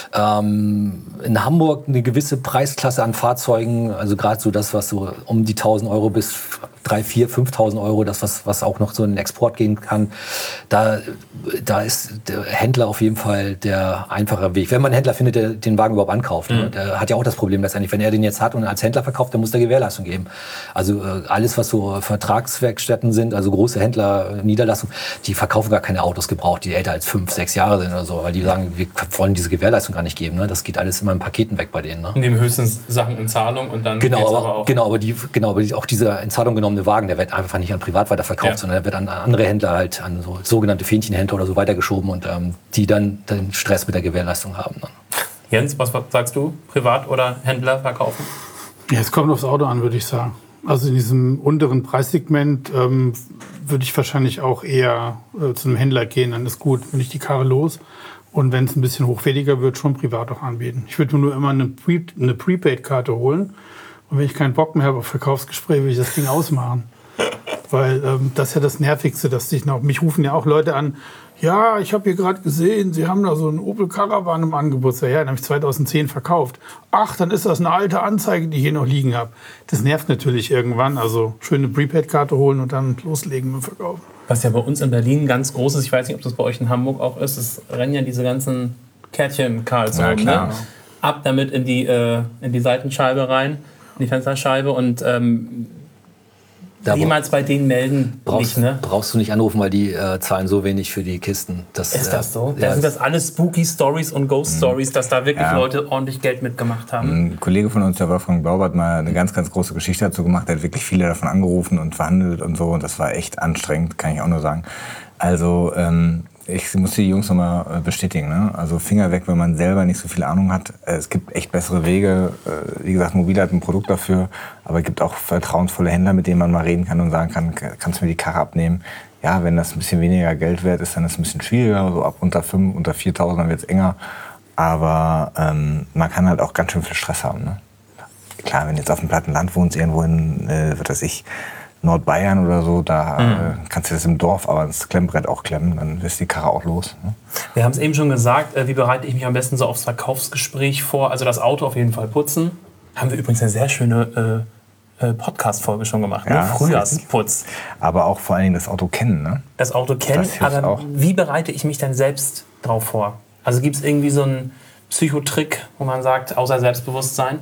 [SPEAKER 4] Ähm, in Hamburg eine gewisse Preisklasse an Fahrzeugen, also gerade so das, was so um die tausend Euro bis dreitausend, viertausend, fünftausend Euro, das, was, was auch noch so in den Export gehen kann, da, da ist der Händler auf jeden Fall der einfache Weg. Wenn man einen Händler findet, der den Wagen überhaupt ankauft. Mhm. Ne? Der hat ja auch das Problem letztendlich, wenn er den jetzt hat und als Händler verkauft, dann muss der Gewährleistung geben. Also äh, alles, was so Vertragswerkstätten sind, also große Händler, Niederlassungen, die verkaufen gar keine Autos gebraucht, die älter als fünf, sechs Jahre sind oder so, weil die sagen, wir wollen diese Gewährleistung gar nicht geben. Ne? Das geht alles immer in Paketen weg bei denen. Ne?
[SPEAKER 1] Nehmen höchstens Sachen in Zahlung und dann
[SPEAKER 4] Genau,
[SPEAKER 1] geht's
[SPEAKER 4] aber,
[SPEAKER 1] aber auch.
[SPEAKER 4] genau, aber, die, genau, aber die, auch dieser in Zahlung genommene Wagen, der wird einfach nicht an privat weiterverkauft,
[SPEAKER 1] Ja.
[SPEAKER 4] sondern der wird an andere Händler, halt an so sogenannte Fähnchenhändler oder so weitergeschoben und ähm, die dann den Stress mit der Gewährleistung haben. Dann.
[SPEAKER 1] Jens, was sagst du? Privat oder Händler verkaufen?
[SPEAKER 3] Ja, es kommt aufs Auto an, würde ich sagen. Also in diesem unteren Preissegment ähm, würde ich wahrscheinlich auch eher äh, zu einem Händler gehen, dann ist gut, bin ich die Karre los. Und wenn es ein bisschen hochwertiger wird, schon privat auch anbieten. Ich würde nur immer eine, Pre eine Prepaid-Karte holen. Und wenn ich keinen Bock mehr habe auf Verkaufsgespräche, würde ich das Ding ausmachen. Weil ähm, das ist ja das Nervigste, dass sich noch, mich rufen ja auch Leute an, ja, ich habe hier gerade gesehen, Sie haben da so einen Opel Caravan im Angebot. Ja, den habe ich zweitausendzehn verkauft. Ach, dann ist das eine alte Anzeige, die ich hier noch liegen habe. Das nervt natürlich irgendwann. Also schöne Prepaid-Karte holen und dann loslegen mit dem Verkaufen.
[SPEAKER 1] Was ja bei uns in Berlin ganz groß ist, ich weiß nicht, ob das bei euch in Hamburg auch ist, es rennen ja diese ganzen Kärtchen Karlsruhe,
[SPEAKER 2] Ja, klar.
[SPEAKER 1] ne? Ab damit in die, äh, in die Seitenscheibe rein, in die Fensterscheibe und ähm,
[SPEAKER 4] Da
[SPEAKER 1] jemals bei denen melden
[SPEAKER 4] brauchst,
[SPEAKER 1] nicht, ne?
[SPEAKER 4] brauchst du nicht anrufen, weil die äh, zahlen so wenig für die Kisten. Das,
[SPEAKER 1] Ist das so?
[SPEAKER 4] Äh,
[SPEAKER 1] Da
[SPEAKER 4] ja,
[SPEAKER 1] sind das alles Spooky Stories und Ghost Stories, dass da wirklich
[SPEAKER 2] Ja.
[SPEAKER 1] Leute ordentlich Geld mitgemacht haben.
[SPEAKER 2] Ein Kollege von uns, der Wolfgang Blaubart, hat mal eine ganz, ganz große Geschichte dazu gemacht. Der hat wirklich viele davon angerufen und verhandelt und so. Und das war echt anstrengend, kann ich auch nur sagen. Also ähm, ich muss die Jungs nochmal bestätigen. Ne? Also Finger weg, wenn man selber nicht so viel Ahnung hat. Es gibt echt bessere Wege. Wie gesagt, Mobil hat ein Produkt dafür. Aber es gibt auch vertrauensvolle Händler, mit denen man mal reden kann und sagen kann, kannst du mir die Karre abnehmen? Ja, wenn das ein bisschen weniger Geld wert ist, dann ist es ein bisschen schwieriger. So ab unter fünf, unter viertausend, dann wird es enger. Aber ähm, man kann halt auch ganz schön viel Stress haben. Ne? Klar, wenn du jetzt auf dem platten Land wohnst, irgendwo in, äh, was weiß ich, Nordbayern oder so, da
[SPEAKER 1] Mhm.
[SPEAKER 2] äh, kannst du das im Dorf aber ins Klemmbrett auch klemmen, dann ist die Karre auch los. Ne?
[SPEAKER 1] Wir haben es eben schon gesagt, äh, wie bereite ich mich am besten so aufs Verkaufsgespräch vor? Also das Auto auf jeden Fall putzen. Haben wir übrigens eine sehr schöne äh, äh, Podcast-Folge schon gemacht,
[SPEAKER 2] Ja,
[SPEAKER 1] ne? Frühjahrsputz.
[SPEAKER 2] Aber auch vor allen Dingen das Auto kennen. Ne?
[SPEAKER 1] Das Auto kennen,
[SPEAKER 2] Das hilft
[SPEAKER 1] aber
[SPEAKER 2] auch.
[SPEAKER 1] wie bereite ich mich denn selbst drauf vor? Also gibt es irgendwie so einen Psychotrick, wo man sagt, außer Selbstbewusstsein?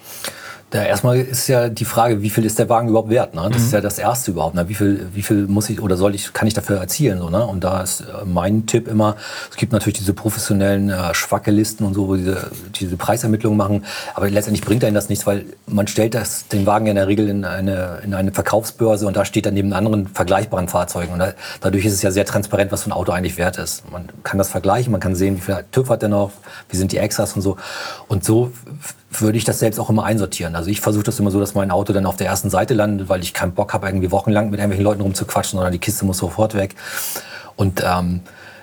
[SPEAKER 4] Da erstmal ist ja die Frage, wie viel ist der Wagen überhaupt wert? Ne? Das
[SPEAKER 1] Mhm.
[SPEAKER 4] ist ja das Erste überhaupt. Ne? Wie viel, wie viel muss ich oder soll ich, kann ich dafür erzielen? So, ne? Und da ist äh, mein Tipp immer, es gibt natürlich diese professionellen äh, Schwackelisten und so, wo diese, diese Preisermittlungen machen. Aber letztendlich bringt einen das nichts, weil man stellt das, den Wagen ja in der Regel in eine, in eine Verkaufsbörse und da steht dann neben anderen vergleichbaren Fahrzeugen. Und da, dadurch ist es ja sehr transparent, was so ein Auto eigentlich wert ist. Man kann das vergleichen, man kann sehen, wie viel TÜV hat der noch, wie sind die Extras und so. Und so würde ich das selbst auch immer einsortieren. Also ich versuche das immer so, dass mein Auto dann auf der ersten Seite landet, weil ich keinen Bock habe, irgendwie wochenlang mit irgendwelchen Leuten rumzuquatschen, sondern die Kiste muss sofort weg. Und ähm,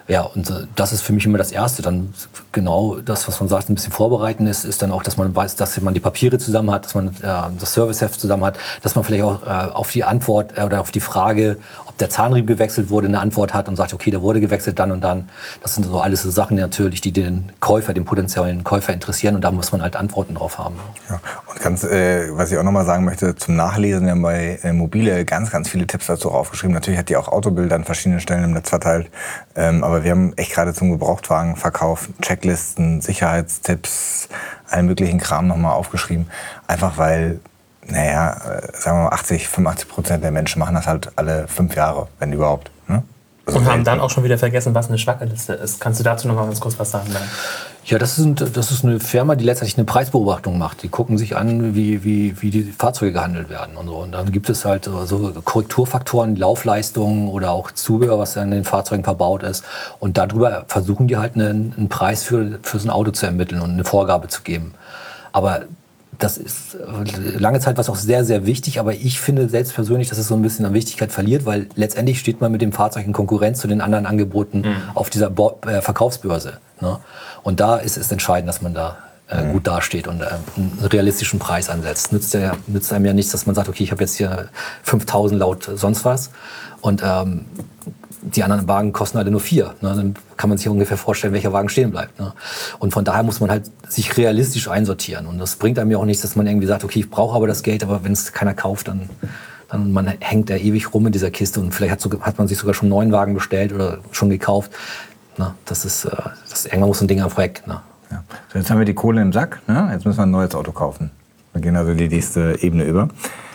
[SPEAKER 4] Ja, und äh, das ist für mich immer das Erste. Dann genau das, was man sagt, ein bisschen vorbereiten ist, ist dann auch, dass man weiß, dass man die Papiere zusammen hat, dass man äh, das Serviceheft zusammen hat, dass man vielleicht auch äh, auf die Antwort äh, oder auf die Frage, ob der Zahnriemen gewechselt wurde, eine Antwort hat und sagt, okay, der wurde gewechselt dann und dann. Das sind so alles so Sachen natürlich, die den Käufer, den potenziellen Käufer interessieren und da muss man halt Antworten drauf haben.
[SPEAKER 2] Ja, und ganz, äh, was ich auch noch mal sagen möchte, zum Nachlesen, wir haben bei äh, Mobile ganz, ganz viele Tipps dazu aufgeschrieben. Natürlich hat die auch Autobild an verschiedenen Stellen im Netz verteilt, ähm, aber wir haben echt gerade zum Gebrauchtwagenverkauf Checklisten, Sicherheitstipps, allen möglichen Kram nochmal aufgeschrieben. Einfach weil, naja, sagen wir mal achtzig, fünfundachtzig Prozent der Menschen machen das halt alle fünf Jahre, wenn überhaupt. Ne? Also
[SPEAKER 1] und haben dann auch schon wieder vergessen, was eine Schwackeliste ist. Kannst du dazu noch mal ganz kurz was sagen?
[SPEAKER 4] Ja, das ist, das ist eine Firma, die letztendlich eine Preisbeobachtung macht. Die gucken sich an, wie, wie, wie die Fahrzeuge gehandelt werden und so. Und dann gibt es halt so Korrekturfaktoren, Laufleistungen oder auch Zubehör, was an den Fahrzeugen verbaut ist. Und darüber versuchen die halt einen, einen Preis für, für so ein Auto zu ermitteln und eine Vorgabe zu geben. Aber das ist lange Zeit was auch sehr, sehr wichtig. Aber ich finde selbst persönlich, dass es so ein bisschen an Wichtigkeit verliert, weil letztendlich steht man mit dem Fahrzeug in Konkurrenz zu den anderen Angeboten mhm. auf dieser Bo- äh, Verkaufsbörse. Ne? Und da ist es entscheidend, dass man da äh, gut dasteht und äh, einen realistischen Preis ansetzt. Nützt, ja, nützt einem ja nichts, dass man sagt, okay, ich habe jetzt hier fünftausend laut sonst was und ähm, die anderen Wagen kosten alle nur vier. Ne? Dann kann man sich ungefähr vorstellen, welcher Wagen stehen bleibt. Ne? Und von daher muss man halt sich realistisch einsortieren. Und das bringt einem ja auch nichts, dass man irgendwie sagt, okay, ich brauche aber das Geld, aber wenn es keiner kauft, dann, dann man hängt da ewig rum in dieser Kiste und vielleicht hat, so, hat man sich sogar schon einen neuen Wagen bestellt oder schon gekauft. Na, das ist, das, irgendwann muss so ein Ding einfach weg. Ne?
[SPEAKER 2] Ja. So, jetzt haben wir die Kohle im Sack, ne? Jetzt müssen wir ein neues Auto kaufen. Wir gehen also die nächste Ebene über.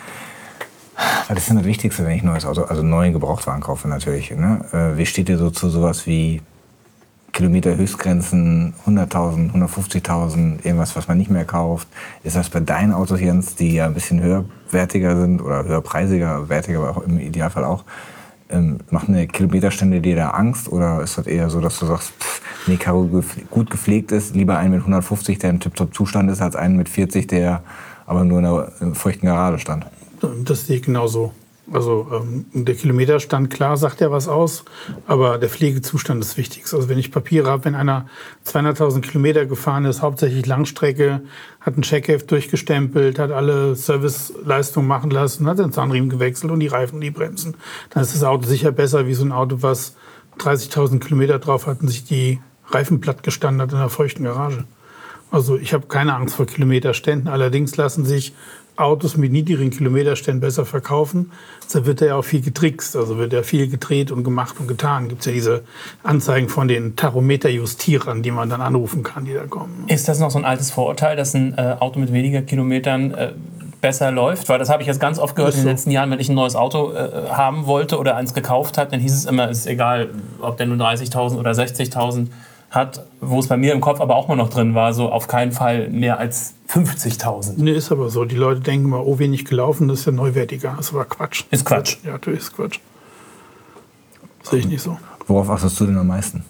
[SPEAKER 2] Was ist denn das Wichtigste, wenn ich ein neues Auto, also einen neuen Gebrauchtwagen kaufe natürlich? Ne? Wie steht ihr so zu sowas wie Kilometer-Höchstgrenzen, hunderttausend, hundertfünfzigtausend, irgendwas, was man nicht mehr kauft? Ist das bei deinen Autos, Jens, die ja ein bisschen höherwertiger sind oder höherpreisiger, wertiger, aber auch im Idealfall auch, Ähm, macht eine Kilometerstände dir da Angst oder ist das eher so, dass du sagst, pff, nee, Karre gut gepflegt ist, lieber einen mit hundertfünfzig, der im Tip-Top-Zustand ist, als einen mit vierzig, der aber nur in einer feuchten Garage stand?
[SPEAKER 3] Das sehe ich genauso. Also ähm, der Kilometerstand, klar, sagt ja was aus, aber der Pflegezustand ist wichtig. Also wenn ich Papiere habe, wenn einer zweihunderttausend Kilometer gefahren ist, hauptsächlich Langstrecke, hat ein Checkheft durchgestempelt, hat alle Serviceleistungen machen lassen, hat den Zahnriemen gewechselt und die Reifen und die Bremsen, dann ist das Auto sicher besser wie so ein Auto, was dreißigtausend Kilometer drauf hat und sich die Reifen platt gestanden hat in einer feuchten Garage. Also ich habe keine Angst vor Kilometerständen, allerdings lassen sich Autos mit niedrigen Kilometerständen besser verkaufen. Da wird ja auch viel getrickst, also wird ja viel gedreht und gemacht und getan. Gibt es ja diese Anzeigen von den Tachometerjustierern, die man dann anrufen kann, die da kommen.
[SPEAKER 1] Ist das noch so ein altes Vorurteil, dass ein äh, Auto mit weniger Kilometern äh, besser läuft? Weil das habe ich jetzt ganz oft gehört in den letzten Jahren, wenn ich ein neues Auto äh, haben wollte oder eins gekauft habe, dann hieß es immer, es ist egal, ob der nur dreißigtausend oder sechzigtausend hat, wo es bei mir im Kopf aber auch mal noch drin war, so auf keinen Fall mehr als fünfzigtausend.
[SPEAKER 3] Nee, ist aber so. Die Leute denken immer, oh, wenig gelaufen, das ist ja neuwertiger. Das ist aber Quatsch.
[SPEAKER 1] Ist Quatsch.
[SPEAKER 3] Ja, natürlich ist Quatsch. Sehe ich nicht so.
[SPEAKER 2] Worauf achtest du denn am meisten?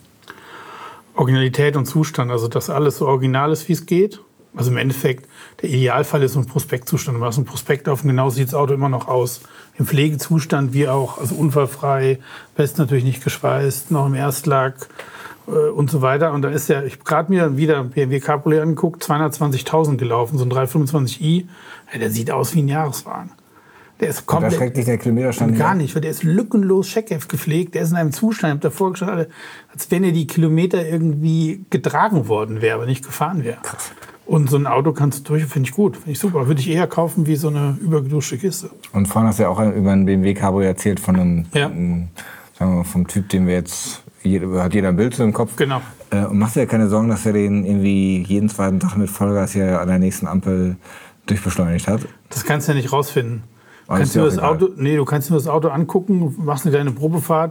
[SPEAKER 3] Originalität und Zustand, also dass alles so original ist, wie es geht. Also im Endeffekt, der Idealfall ist so ein Prospektzustand. Du machst ein Prospekt auf und genau sieht das Auto immer noch aus. Im Pflegezustand wie auch, also unfallfrei, best natürlich nicht geschweißt, noch im Erstlack und so weiter. Und da ist ja, ich habe gerade mir wieder B M W Cabriolet angeguckt, zweihundertzwanzigtausend gelaufen, so ein dreihundertfünfundzwanzig i. Ja, der sieht aus wie ein Jahreswagen. Der ist komplett.
[SPEAKER 2] Da schreckt dich der Kilometerstand
[SPEAKER 3] gar nicht, weil der ist lückenlos Checkheft gepflegt. Der ist in einem Zustand, ich habe davor geschaut, als wenn er die Kilometer irgendwie getragen worden wäre, aber nicht gefahren wäre.
[SPEAKER 2] Krass.
[SPEAKER 3] Und so ein Auto kannst du durch, finde ich gut, finde ich super. Würde ich eher kaufen wie so eine übergeduschte Kiste.
[SPEAKER 2] Und vorhin hast du ja auch über einen B M W Cabrio erzählt von einem,
[SPEAKER 3] ja.
[SPEAKER 2] einem sagen wir mal, vom Typ, den wir jetzt Jeder, hat jeder ein Bild so im Kopf.
[SPEAKER 3] Genau.
[SPEAKER 2] Äh, und machst dir ja keine Sorgen, dass er den irgendwie jeden zweiten Tag mit Vollgas hier an der nächsten Ampel durchbeschleunigt hat?
[SPEAKER 3] Das kannst du ja nicht rausfinden. Du
[SPEAKER 2] Aber
[SPEAKER 3] kannst,
[SPEAKER 2] ist
[SPEAKER 3] nur
[SPEAKER 2] ja
[SPEAKER 3] das
[SPEAKER 2] auch
[SPEAKER 3] Auto, nee, du kannst nur das Auto angucken, machst eine kleine Probefahrt.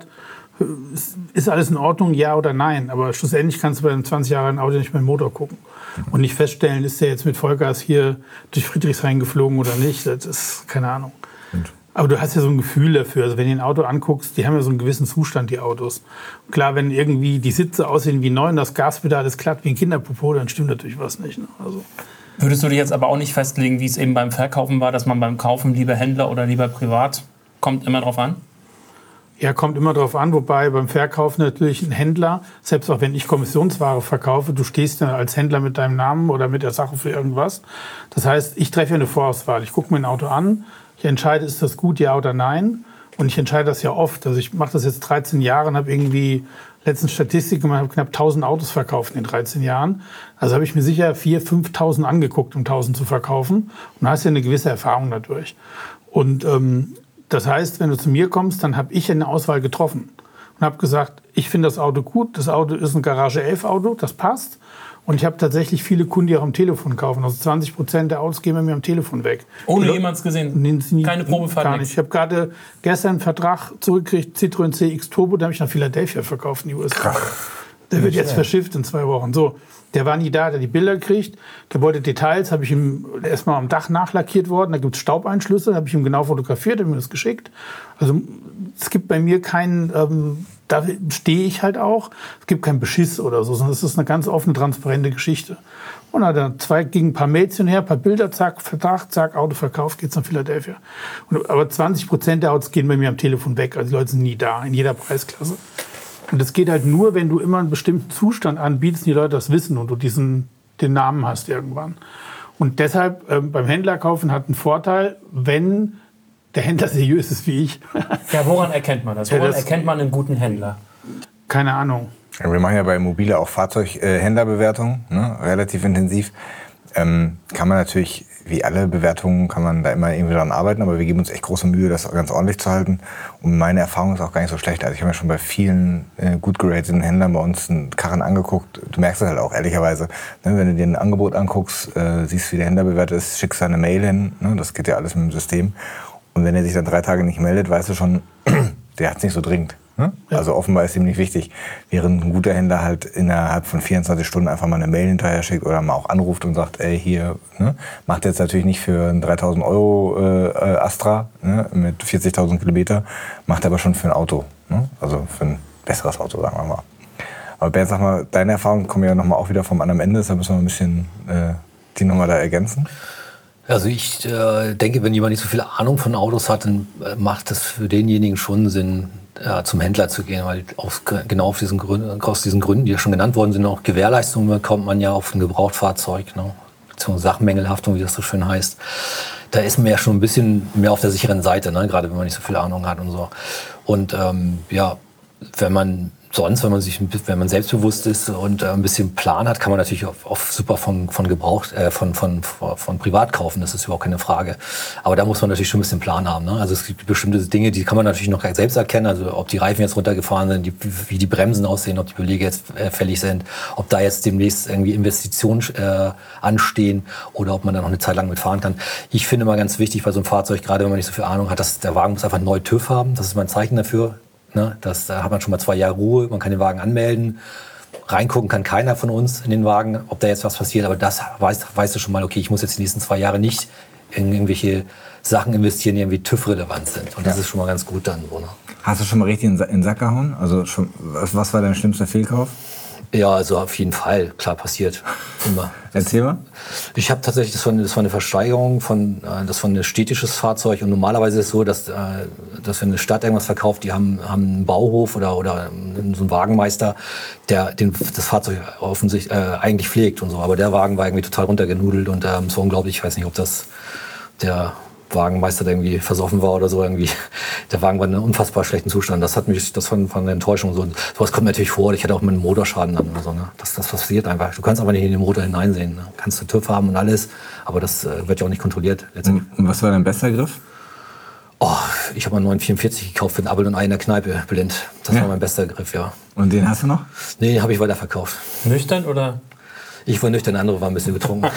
[SPEAKER 3] Ist, ist alles in Ordnung, ja oder nein? Aber schlussendlich kannst du bei einem zwanzig Jahre alten Auto nicht mehr den Motor gucken. Und nicht feststellen, ist der jetzt mit Vollgas hier durch Friedrichshain geflogen oder nicht. Das ist keine Ahnung.
[SPEAKER 2] Und?
[SPEAKER 3] Aber du hast ja so ein Gefühl dafür. Also wenn du ein Auto anguckst, die haben ja so einen gewissen Zustand, die Autos. Und klar, wenn irgendwie die Sitze aussehen wie neu und das Gaspedal ist glatt wie ein Kinderpopo, dann stimmt natürlich was nicht. Ne? Also.
[SPEAKER 1] Würdest du dich jetzt aber auch nicht festlegen, wie es eben beim Verkaufen war, dass man beim Kaufen lieber Händler oder lieber privat, kommt immer drauf an?
[SPEAKER 3] Ja, kommt immer drauf an, wobei beim Verkauf natürlich ein Händler, selbst auch wenn ich Kommissionsware verkaufe, du stehst ja als Händler mit deinem Namen oder mit der Sache für irgendwas. Das heißt, ich treffe ja eine Vorauswahl. Ich gucke mir ein Auto an, ich entscheide, ist das gut, ja oder nein. Und ich entscheide das ja oft. Also ich mache das jetzt dreizehn Jahre und habe irgendwie letztens Statistik gemacht, habe knapp tausend Autos verkauft in den dreizehn Jahren. Also habe ich mir sicher viertausend, fünftausend angeguckt, um tausend zu verkaufen. Und da hast du ja eine gewisse Erfahrung dadurch. Und ähm, das heißt, wenn du zu mir kommst, dann habe ich eine Auswahl getroffen und habe gesagt, ich finde das Auto gut, das Auto ist ein Garage elf Auto, das passt. Und ich habe tatsächlich viele Kunden, die auch am Telefon kaufen. Also zwanzig Prozent der Autos gehen bei mir am Telefon weg.
[SPEAKER 1] Ohne jemals gesehen?
[SPEAKER 3] Nie,
[SPEAKER 1] Keine Probefahrt?
[SPEAKER 3] Gar nicht. Ich habe gerade gestern einen Vertrag zurückgekriegt, Citroën C X Turbo, den habe ich nach Philadelphia verkauft in die U S A. Der wird jetzt verschifft in zwei Wochen. So, der war nie da, der hat die Bilder gekriegt. Der wollte Details, habe ich ihm erstmal am Dach nachlackiert worden. Da gibt es Staubeinschlüsse, habe ich ihm genau fotografiert, habe ihm das geschickt. Also es gibt bei mir keinen, ähm, da stehe ich halt auch. Es gibt keinen Beschiss oder so, sondern es ist eine ganz offene, transparente Geschichte. Und dann hat er zwei, ging ein paar Mails hinher, ein paar Bilder, zack, Vertrag, zack, Auto verkauft, geht's nach Philadelphia. Und, aber zwanzig Prozent der Autos gehen bei mir am Telefon weg. Also die Leute sind nie da, in jeder Preisklasse. Und das geht halt nur, wenn du immer einen bestimmten Zustand anbietest, die Leute das wissen und du diesen, den Namen hast irgendwann. Und deshalb äh, beim Händler kaufen hat einen Vorteil, wenn der Händler seriös ist wie ich.
[SPEAKER 1] Ja, woran erkennt man das? Woran
[SPEAKER 3] Ja, das
[SPEAKER 1] erkennt man einen guten Händler?
[SPEAKER 3] Keine Ahnung.
[SPEAKER 2] Ja, wir machen ja bei Mobile auch Fahrzeughändlerbewertungen, ne, relativ intensiv. Ähm, kann man natürlich, wie alle Bewertungen, kann man da immer irgendwie dran arbeiten, aber wir geben uns echt große Mühe, das ganz ordentlich zu halten. Und meine Erfahrung ist auch gar nicht so schlecht. Also ich habe mir schon bei vielen äh, gut gerateten Händlern bei uns einen Karren angeguckt. Du merkst es halt auch ehrlicherweise, ne, wenn du dir ein Angebot anguckst, äh, siehst, wie der Händler bewertet ist, schickst da eine Mail hin, ne, das geht ja alles mit dem System. Und wenn er sich dann drei Tage nicht meldet, weißt du schon, der hat es nicht so dringend. Ne? Ja. Also offenbar ist ihm nicht wichtig, während ein guter Händler halt innerhalb von vierundzwanzig Stunden einfach mal eine Mail hinterher schickt oder mal auch anruft und sagt, ey, hier, ne? Macht jetzt natürlich nicht für einen dreitausend Euro äh, Astra, ne? Mit vierzigtausend Kilometer, macht aber schon für ein Auto, ne? Also für ein besseres Auto, sagen wir mal. Aber Bernd, sag mal, deine Erfahrungen kommen ja nochmal auch wieder vom anderen Ende, deshalb müssen wir ein bisschen äh, die nochmal da ergänzen.
[SPEAKER 4] Also ich äh, denke, wenn jemand nicht so viel Ahnung von Autos hat, dann äh, macht es für denjenigen schon Sinn, äh, zum Händler zu gehen, weil aus, genau auf diesen Gründen, aus diesen Gründen, die ja schon genannt worden sind, auch Gewährleistungen bekommt man ja auf ein Gebrauchtfahrzeug, ne? Beziehungsweise Sachmängelhaftung, wie das so schön heißt. Da ist man ja schon ein bisschen mehr auf der sicheren Seite, ne? Gerade wenn man nicht so viel Ahnung hat und so. Und ähm, ja, wenn man sonst, wenn man sich, wenn man selbstbewusst ist und äh, ein bisschen Plan hat, kann man natürlich auf, auf super von, von Gebrauch, äh, von, von, von Privat kaufen. Das ist überhaupt keine Frage. Aber da muss man natürlich schon ein bisschen Plan haben, ne? Also es gibt bestimmte Dinge, die kann man natürlich noch selbst erkennen. Also ob die Reifen jetzt runtergefahren sind, die, wie die Bremsen aussehen, ob die Belege jetzt äh, fällig sind, ob da jetzt demnächst irgendwie Investitionen äh, anstehen oder ob man da noch eine Zeit lang mitfahren kann. Ich finde mal ganz wichtig bei so einem Fahrzeug, gerade wenn man nicht so viel Ahnung hat, dass der Wagen muss einfach einen neuen TÜV haben. Das ist mein Zeichen dafür. Ne, das, da hat man schon mal zwei Jahre Ruhe, man kann den Wagen anmelden. Reingucken kann keiner von uns in den Wagen, ob da jetzt was passiert. Aber das weißt, weißt du schon mal, okay, ich muss jetzt die nächsten zwei Jahre nicht in irgendwelche Sachen investieren, die irgendwie TÜV-relevant sind. Und das ja. ist schon mal ganz gut dann. So, ne?
[SPEAKER 2] Hast du schon mal richtig in den Sack gehauen? Also schon, was war dein schlimmster Fehlkauf?
[SPEAKER 4] Ja, also auf jeden Fall, klar, passiert. Immer.
[SPEAKER 2] Erzähl mal.
[SPEAKER 4] Ich habe tatsächlich, das war, eine, das war eine Versteigerung, von, das war ein städtisches Fahrzeug. Und normalerweise ist es so, dass, dass wenn eine Stadt irgendwas verkauft, die haben, haben einen Bauhof oder, oder so einen Wagenmeister, der den, das Fahrzeug offensichtlich äh, eigentlich pflegt und so. Aber der Wagen war irgendwie total runtergenudelt und ähm, so unglaublich, ich weiß nicht, ob das der Wagenmeister, der irgendwie versoffen war oder so, irgendwie. Der Wagen war in einem unfassbar schlechten Zustand. Das hat mich, das von, von der Enttäuschung so. Sowas kommt natürlich vor. Ich hatte auch mit einem Motorschaden dann oder so, ne? Das, das passiert einfach. Du kannst aber nicht in den Motor hineinsehen, ne? Kannst du TÜV haben und alles, aber das äh, wird ja auch nicht kontrolliert.
[SPEAKER 2] Und was war dein bester Griff?
[SPEAKER 4] Oh, ich habe einen neun vierundvierzig gekauft für ein Abel und Ei in der Kneipe, blind. Das ja. war mein bester Griff, ja.
[SPEAKER 2] Und den hast du noch?
[SPEAKER 4] Nee, den habe ich weiterverkauft.
[SPEAKER 1] Nüchtern oder?
[SPEAKER 4] Ich war nüchtern, der andere war ein bisschen betrunken.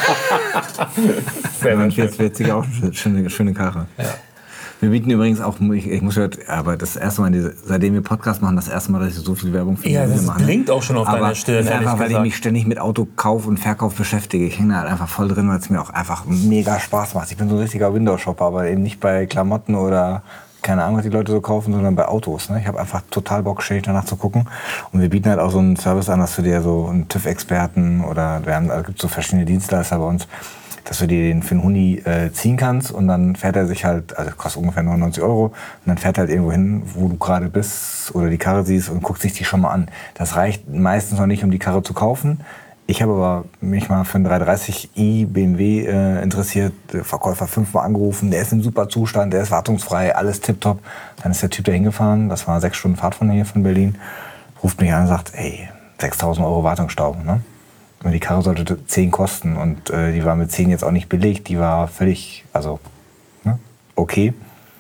[SPEAKER 2] neun vierundvierzig auch eine schöne, schöne Karre. Ja. Wir bieten übrigens auch, ich, ich muss ja, aber das erste Mal, diese, seitdem wir Podcast machen, das erste Mal, dass ich so viel Werbung für
[SPEAKER 1] ja, das
[SPEAKER 2] mache.
[SPEAKER 1] blinkt auch schon auf
[SPEAKER 2] aber
[SPEAKER 1] deiner Stirn,
[SPEAKER 2] das ist einfach, weil
[SPEAKER 1] gesagt.
[SPEAKER 2] ich mich ständig mit Autokauf und Verkauf beschäftige. Ich hänge da halt einfach voll drin, weil es mir auch einfach mega Spaß macht. Ich bin so ein richtiger Windows-Shopper, aber eben nicht bei Klamotten oder keine Ahnung, was die Leute so kaufen, sondern bei Autos. Ne? Ich habe einfach total Bock, ständig danach zu gucken. Und wir bieten halt auch so einen Service an, dass du dir so einen TÜV-Experten oder wir haben, es gibt so verschiedene Dienstleister bei uns, dass du dir den für einen Huni äh, ziehen kannst und dann fährt er sich halt, also kostet ungefähr neunundneunzig Euro, und dann fährt er halt irgendwo hin, wo du gerade bist oder die Karre siehst und guckst sich die schon mal an. Das reicht meistens noch nicht, um die Karre zu kaufen. Ich habe aber mich mal für einen dreihundertdreißig i B M W äh, interessiert, der Verkäufer fünfmal angerufen, der ist im super Zustand, der ist wartungsfrei, alles tipptopp. Dann ist der Typ da hingefahren, das war sechs Stunden Fahrt von hier, von Berlin, ruft mich an und sagt, ey, sechstausend Euro Wartungsstau, ne? Die Karre sollte zehn kosten und äh, die war mit zehn jetzt auch nicht belegt, die war völlig, also, ne, okay.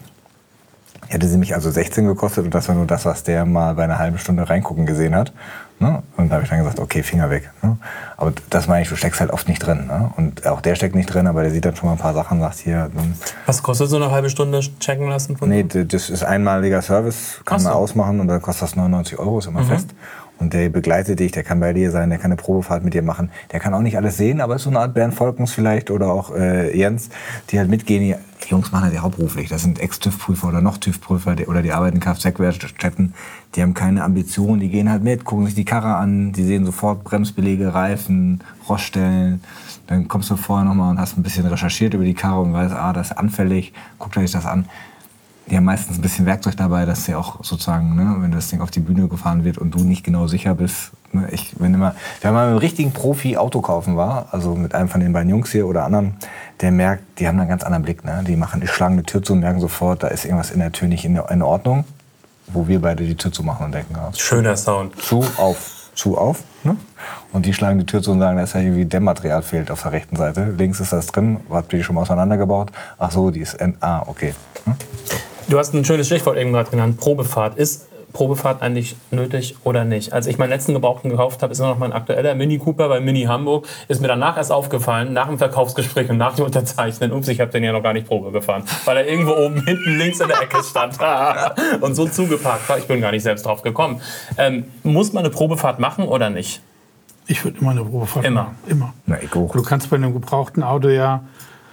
[SPEAKER 2] Hätte sie mich also sechzehn gekostet und das war nur das, was der mal bei einer halben Stunde reingucken gesehen hat. Ne? Und da habe ich dann gesagt, okay, Finger weg. Ne? Aber das meine ich, du steckst halt oft nicht drin. Ne? Und auch der steckt nicht drin, aber der sieht dann schon mal ein paar Sachen, sagt hier. Dann,
[SPEAKER 1] was kostet so eine halbe Stunde checken lassen? Von
[SPEAKER 2] nee, das ist einmaliger Service, kann man ausmachen und dann kostet das neunundneunzig Euro, ist immer mhm. fest. Und der begleitet dich, der kann bei dir sein, der kann eine Probefahrt mit dir machen. Der kann auch nicht alles sehen, aber ist so eine Art Bernd Volkens vielleicht oder auch äh, Jens, die halt mitgehen. Die Jungs machen halt ja hauptberuflich. Das sind Ex-TÜV-Prüfer oder noch TÜV-Prüfer die, oder die arbeiten in Kfz-Werkstätten. Die haben keine Ambitionen, die gehen halt mit, gucken sich die Karre an, die sehen sofort Bremsbeläge, Reifen, Roststellen. Dann kommst du vorher nochmal und hast ein bisschen recherchiert über die Karre und weißt, ah, das ist anfällig, guckt euch das an. Die haben meistens ein bisschen Werkzeug dabei, dass sie auch sozusagen, ne, wenn das Ding auf die Bühne gefahren wird und du nicht genau sicher bist. Ne, ich bin immer, wenn man mit einem richtigen Profi Auto kaufen war, also mit einem von den beiden Jungs hier oder anderen, der merkt, die haben einen ganz anderen Blick. Ne? Die machen, die schlagen die Tür zu und merken sofort, da ist irgendwas in der Tür nicht in, in Ordnung, wo wir beide die Tür zu machen und denken, ja,
[SPEAKER 1] schöner Sound.
[SPEAKER 2] Zu, auf, zu, auf. Ne? Und die schlagen die Tür zu und sagen, da ist ja irgendwie Dämmmaterial fehlt auf der rechten Seite. Links ist das drin, habt ihr die schon mal auseinandergebaut? Ach so, die ist, ah, okay. Hm?
[SPEAKER 1] Du hast ein schönes Stichwort eben gerade genannt, Probefahrt. Ist Probefahrt eigentlich nötig oder nicht? Als ich meinen letzten Gebrauchten gekauft habe, ist immer noch mein aktueller Mini Cooper bei Mini Hamburg. Ist mir danach erst aufgefallen, nach dem Verkaufsgespräch und nach dem Unterzeichnen, ups, ich habe den ja noch gar nicht Probe gefahren, weil er irgendwo oben hinten links in der Ecke stand und so zugeparkt war. Ich bin gar nicht selbst drauf gekommen. Ähm, muss man eine Probefahrt machen oder nicht?
[SPEAKER 3] Ich würde immer eine Probefahrt
[SPEAKER 1] immer.
[SPEAKER 3] machen. Immer.
[SPEAKER 2] Na, ich auch.
[SPEAKER 3] Du kannst bei einem gebrauchten Auto ja,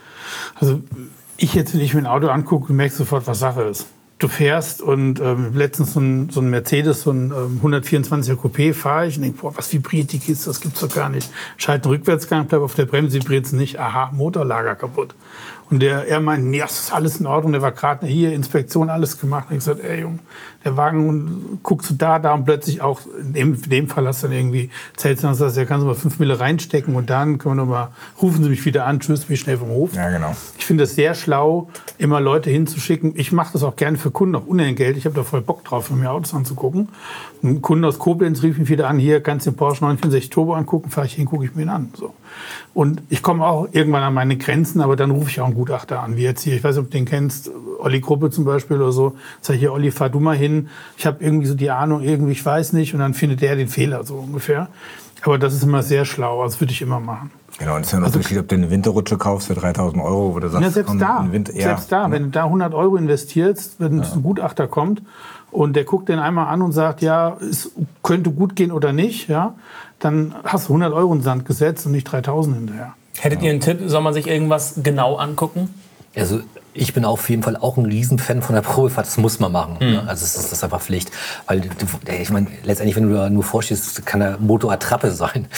[SPEAKER 3] also ich jetzt, wenn ich mir ein Auto angucke, merkst sofort, was Sache ist. Du fährst und ähm, letztens so ein, so ein Mercedes, so ein ähm, hundertvierundzwanziger Coupé fahre ich und denke, boah, was vibriert die Kiste, das gibt's doch gar nicht. Schalte Rückwärtsgang, bleib auf der Bremse, vibriert es nicht, aha, Motorlager kaputt. Und der, er meinte, nee, das ist alles in Ordnung, der war gerade hier, Inspektion, alles gemacht. Und ich gesagt, ey Junge, der Wagen, guckst du da, da und plötzlich auch, in dem, in dem Fall hast du dann irgendwie, zählst du dann, sagst, ja, kannst du mal fünf Mille reinstecken und dann können wir noch mal, rufen Sie mich wieder an, tschüss, wie schnell vom Hof.
[SPEAKER 2] Ja, genau.
[SPEAKER 3] Ich finde es sehr schlau, immer Leute hinzuschicken. Ich mache das auch gerne für Kunden, auch unentgeltlich. Ich habe da voll Bock drauf, mir Autos anzugucken. Ein Kunde aus Koblenz rief mich wieder an, hier kannst du den Porsche neunhundertvierundsechzig Turbo angucken, fahre ich hin, gucke ich mir ihn an. So. Und ich komme auch irgendwann an meine Grenzen, aber dann rufe ich auch einen Gutachter an, wie jetzt hier, ich weiß nicht, ob du den kennst, Olli Gruppe zum Beispiel oder so. Sag ich hier, Olli, fahr du mal hin. Ich habe irgendwie so die Ahnung, irgendwie, ich weiß nicht. Und dann findet der den Fehler, so ungefähr. Aber das ist immer sehr schlau, das würde ich immer machen.
[SPEAKER 2] Genau, und es ist ja noch
[SPEAKER 3] Also-
[SPEAKER 2] wichtig, ob du eine Winterrutsche kaufst für dreitausend Euro, wo du sagst,
[SPEAKER 3] Ja, selbst
[SPEAKER 2] komm,
[SPEAKER 3] da,
[SPEAKER 2] ein Winter, ja,
[SPEAKER 3] selbst da,
[SPEAKER 2] ne?
[SPEAKER 3] wenn du da hundert Euro investierst, wenn ein Gutachter kommt und der guckt den einmal an und sagt, ja, es könnte gut gehen oder nicht, ja, dann hast du hundert Euro in den Sand gesetzt und nicht dreitausend hinterher.
[SPEAKER 1] Hättet ihr einen Tipp, soll man sich irgendwas genau angucken?
[SPEAKER 4] Also ich bin auf jeden Fall auch ein Riesenfan von der Probefahrt. Das muss man machen. Ne? Also es ist, das ist einfach Pflicht. Weil du, ich meine, letztendlich, wenn du da nur vorstehst, kann der Motor Attrappe sein.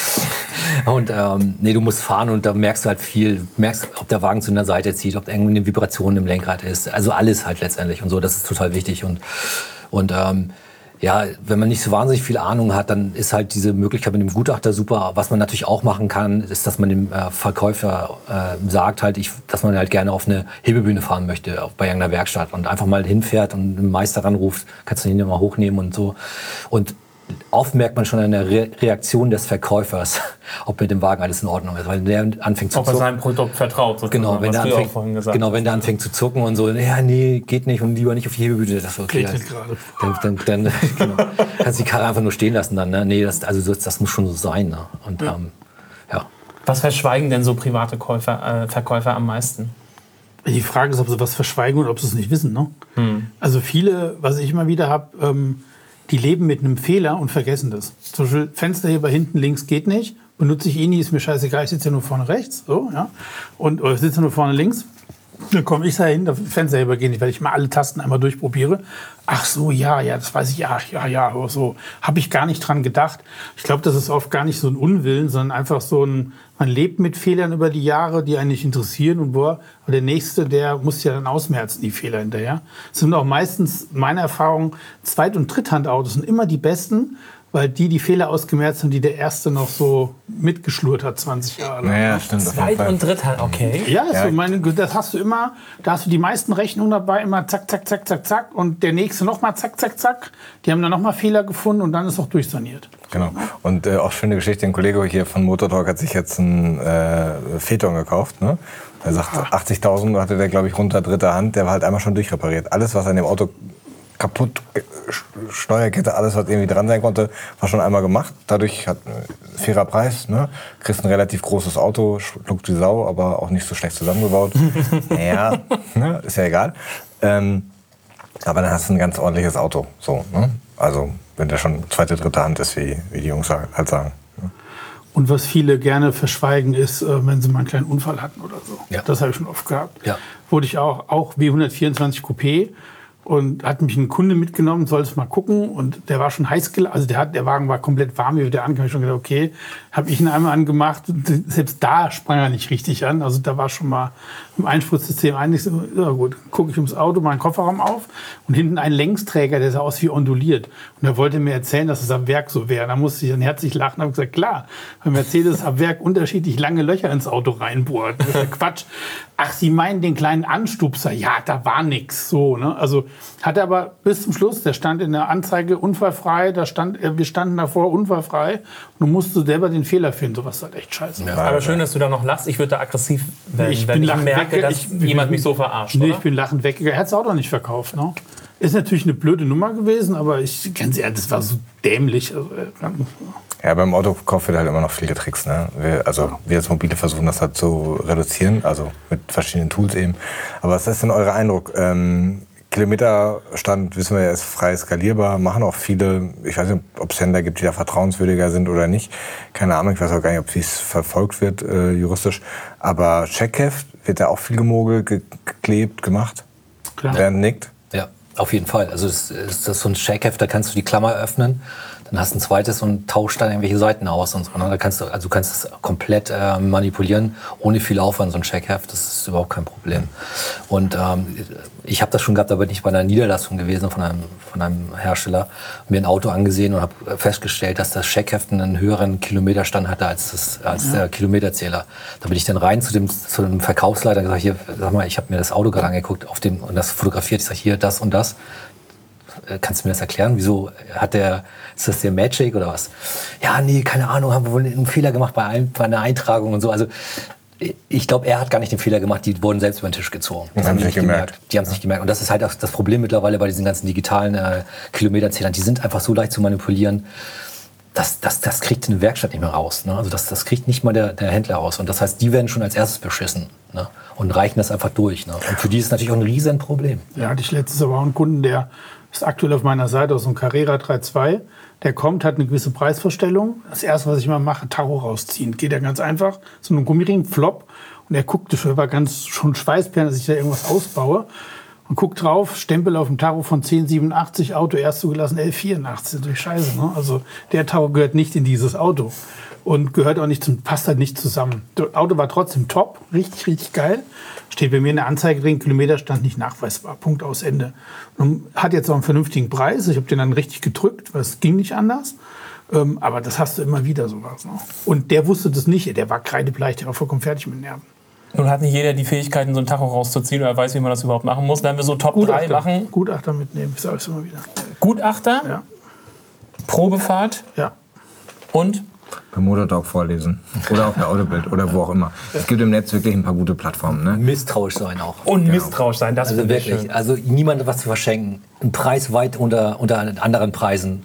[SPEAKER 4] Und ähm, nee, du musst fahren und da merkst du halt viel. Merkst, ob der Wagen zu einer Seite zieht, ob irgendwie eine Vibration im Lenkrad ist. Also alles halt letztendlich und so. Das ist total wichtig. Und, und ähm, ja, wenn man nicht so wahnsinnig viel Ahnung hat, dann ist halt diese Möglichkeit mit dem Gutachter super. Was man natürlich auch machen kann, ist, dass man dem äh, Verkäufer äh, sagt, halt, ich, dass man halt gerne auf eine Hebebühne fahren möchte, auf, bei irgendeiner Werkstatt und einfach mal hinfährt und einen Meister ranruft, kannst du ihn mal hochnehmen und so. Und oft merkt man schon an der Re Reaktion des Verkäufers, ob mit dem Wagen alles in Ordnung ist, weil der anfängt zu
[SPEAKER 1] Ob er
[SPEAKER 4] zucken.
[SPEAKER 1] seinem Produkt vertraut, sozusagen,
[SPEAKER 4] Genau, wenn
[SPEAKER 1] was
[SPEAKER 4] der,
[SPEAKER 1] du auch
[SPEAKER 4] anfängt,
[SPEAKER 1] vorhin gesagt
[SPEAKER 4] genau, wenn der
[SPEAKER 1] hast.
[SPEAKER 4] anfängt zu zucken und so, ja, nee, geht nicht und lieber nicht auf die Hebebühne. Das ist okay.
[SPEAKER 3] Regnet gerade.
[SPEAKER 4] Dann, dann, dann genau, kannst du die Karre einfach nur stehen lassen dann. Ne? Nee, das, also das, das muss schon so sein. Ne? Und ja. Ähm, ja.
[SPEAKER 1] Was verschweigen denn so private Käufer, äh, Verkäufer am meisten?
[SPEAKER 3] Die Frage ist, ob sie was verschweigen oder ob sie es nicht wissen. Ne? Hm. Also viele, was ich immer wieder habe, ähm, die leben mit einem Fehler und vergessen das. Zum Beispiel Fensterheber hinten links geht nicht, benutze ich eh nie, ist mir scheißegal, ich sitze ja nur vorne rechts. So, ja? Und, oder ich sitze nur vorne links. Dann komme ich da hin, das Fenster übergehen, weil ich mal alle Tasten einmal durchprobiere. Ach so, ja, ja, das weiß ich, ja, ja, ja, so. Habe ich gar nicht dran gedacht. Ich glaube, das ist oft gar nicht so ein Unwillen, sondern einfach so ein, man lebt mit Fehlern über die Jahre, die einen nicht interessieren. Und wo, der Nächste, der muss ja dann ausmerzen, die Fehler hinterher. Es sind auch meistens, meine Erfahrung, Zweit- und Dritthandautos sind immer die besten, weil die die Fehler ausgemerzt haben, die der Erste noch so mitgeschlurrt hat, zwanzig Jahre lang.
[SPEAKER 2] Naja, stimmt.
[SPEAKER 1] Zweit- und Dritthand, okay.
[SPEAKER 3] Ja, das,
[SPEAKER 2] Ja.
[SPEAKER 3] So meine, das hast du immer, da hast du die meisten Rechnungen dabei, immer zack, zack, zack, zack, zack und der nächste nochmal zack, zack, zack. Die haben dann nochmal Fehler gefunden und dann ist auch durchsaniert.
[SPEAKER 2] Genau. Und äh, auch schöne Geschichte, ein Kollege hier von Motortalk hat sich jetzt einen äh, Phaeton gekauft. Ne? Er sagt, achtzigtausend hatte der, glaube ich, runter dritter Hand. Der war halt einmal schon durchrepariert. Alles, was an dem Auto kaputt, Steuerkette, alles, was irgendwie dran sein konnte, war schon einmal gemacht. Dadurch hat äh, fairer Preis, ne? Kriegst ein relativ großes Auto, schluckt die Sau, aber auch nicht so schlecht zusammengebaut. Ja, ne? Ist ja egal. Ähm, aber dann hast du ein ganz ordentliches Auto. So, ne? Also, wenn der schon zweite, dritte Hand ist, wie, wie die Jungs halt sagen. Ne?
[SPEAKER 3] Und was viele gerne verschweigen ist, äh, wenn sie mal einen kleinen Unfall hatten oder so.
[SPEAKER 4] Ja.
[SPEAKER 3] Das habe ich schon oft gehabt.
[SPEAKER 4] Ja.
[SPEAKER 3] Wurde ich auch, auch W hundertvierundzwanzig Coupé. Und hat mich ein Kunde mitgenommen, soll es mal gucken. Und der war schon heiß geladen. Also der, hat, der Wagen war komplett warm, wie der ankam. Ich schon gedacht, okay, habe ich ihn einmal angemacht. Selbst da sprang er nicht richtig an. Also da war schon mal im Einspritzsystem eigentlich so, ja gut, gucke ich ums Auto, meinen Kofferraum auf. Und hinten ein Längsträger, der sah aus wie onduliert. Und er wollte mir erzählen, dass es am Werk so wäre. Da musste ich dann herzlich lachen und habe gesagt, klar, weil Mercedes am Werk unterschiedlich lange Löcher ins Auto reinbohrt. Das ist ja Quatsch. Ach, Sie meinen den kleinen Anstupser? Ja, da war nix. So, ne? Also hat er aber bis zum Schluss, der stand in der Anzeige unfallfrei, da stand, wir standen davor unfallfrei und du musst du selber den Fehler finden. Sowas ist halt echt scheiße.
[SPEAKER 1] Ja. Aber schön, dass du da noch lachst. Ich würde da aggressiv werden,
[SPEAKER 3] Ich
[SPEAKER 1] wenn
[SPEAKER 3] bin
[SPEAKER 1] ich
[SPEAKER 3] lachend
[SPEAKER 1] merke,
[SPEAKER 3] wegge-
[SPEAKER 1] dass
[SPEAKER 3] ich bin-
[SPEAKER 1] jemand mich so verarscht.
[SPEAKER 3] Nee,
[SPEAKER 1] oder?
[SPEAKER 3] ich bin lachend weggegangen. Er hat es auch noch nicht verkauft. Ne? Ist natürlich eine blöde Nummer gewesen, aber ich ganz ehrlich, das war so dämlich. Also, äh,
[SPEAKER 2] Ja, beim Autokauf wird halt immer noch viele Tricks. Ne? Wir, also wir als Mobile versuchen das halt zu reduzieren, also mit verschiedenen Tools eben. Aber was ist denn euer Eindruck? Ähm, Kilometerstand, wissen wir ja, ist frei skalierbar, machen auch viele. Ich weiß nicht, ob es Händler gibt, die da vertrauenswürdiger sind oder nicht. Keine Ahnung, ich weiß auch gar nicht, ob es verfolgt wird äh, juristisch. Aber Checkheft, wird da auch viel gemogelt, ge geklebt, gemacht?
[SPEAKER 3] Klar.
[SPEAKER 2] Bernd nickt.
[SPEAKER 4] Ja, auf jeden Fall. Also das ist das so ein Checkheft, da kannst du die Klammer öffnen, dann hast du ein zweites und tauscht dann irgendwelche Seiten aus und so. Ne? Da kannst du, also du kannst es komplett äh, manipulieren, ohne viel Aufwand, so ein Checkheft. Das ist überhaupt kein Problem. Und ähm, ich habe das schon gehabt, da bin ich bei einer Niederlassung gewesen von einem, von einem Hersteller, mir ein Auto angesehen und habe festgestellt, dass das Checkheft einen höheren Kilometerstand hatte als, das, als ja. der Kilometerzähler. Da bin ich dann rein zu dem, zu dem Verkaufsleiter und gesagt, hier, sag mal, ich habe mir das Auto gerade angeguckt auf dem, und das fotografiert. Ich sage, hier, das und das. Kannst du mir das erklären? Wieso hat der, ist das der Magic oder was? Ja, nee, keine Ahnung, haben wir wohl einen Fehler gemacht bei, ein, bei einer Eintragung und so. Also ich glaube, er hat gar nicht den Fehler gemacht, die wurden selbst über den Tisch gezogen. Das
[SPEAKER 2] haben sie nicht gemerkt.
[SPEAKER 4] gemerkt. Die haben es nicht gemerkt. Und das ist halt auch das Problem mittlerweile bei diesen ganzen digitalen äh, Kilometerzählern. Die sind einfach so leicht zu manipulieren. Das, das, das kriegt eine Werkstatt nicht mehr raus. Ne? Also das, das kriegt nicht mal der, der Händler raus. Und das heißt, die werden schon als erstes beschissen, ne? Und reichen das einfach durch. Ne? Und für die ist es natürlich auch ein Riesenproblem.
[SPEAKER 3] Ja, hatte ich letztens aber auch einen Kunden, der ist aktuell auf meiner Seite aus so einem Carrera drei Punkt zwei. Der kommt, hat eine gewisse Preisvorstellung. Das Erste, was ich mal mache, Tacho rausziehen. Geht ja ganz einfach. So ein Gummiring, Flop. Und er guckte schon, war ganz schon Schweißperlen, dass ich da irgendwas ausbaue. Und guckt drauf, Stempel auf dem Tacho von zehn siebenundachtzig, Auto erst zugelassen elf vierundachtzig. Durch Scheiße, ne? Also der Tacho gehört nicht in dieses Auto. Und gehört auch nicht zum, passt halt nicht zusammen. Das Auto war trotzdem top, richtig, richtig geil. Steht bei mir in der Anzeige drin, Kilometerstand nicht nachweisbar. Punkt, aus, Ende. Und hat jetzt auch einen vernünftigen Preis. Ich habe den dann richtig gedrückt, weil es ging nicht anders. Ähm, aber das hast du immer wieder sowas. Ne? Und der wusste das nicht. Der war kreidebleich, der war vollkommen fertig mit Nerven.
[SPEAKER 1] Nun hat nicht jeder die Fähigkeiten, so ein Tacho rauszuziehen oder weiß, wie man das überhaupt machen muss. Wenn wir so Top drei machen.
[SPEAKER 3] Gutachter mitnehmen, ich sage es immer wieder.
[SPEAKER 1] Gutachter,
[SPEAKER 3] Ja.
[SPEAKER 1] Probefahrt
[SPEAKER 3] Ja.
[SPEAKER 1] und
[SPEAKER 2] Per Motortalk vorlesen. Oder auf der Autobild oder wo auch immer. Es gibt im Netz wirklich ein paar gute Plattformen. Ne?
[SPEAKER 4] Misstrauisch sein auch.
[SPEAKER 1] Und misstrauisch sein, das
[SPEAKER 4] Also
[SPEAKER 1] finde ich
[SPEAKER 4] wirklich,
[SPEAKER 1] schön.
[SPEAKER 4] also niemand was zu verschenken. Ein Preis weit unter, unter anderen Preisen.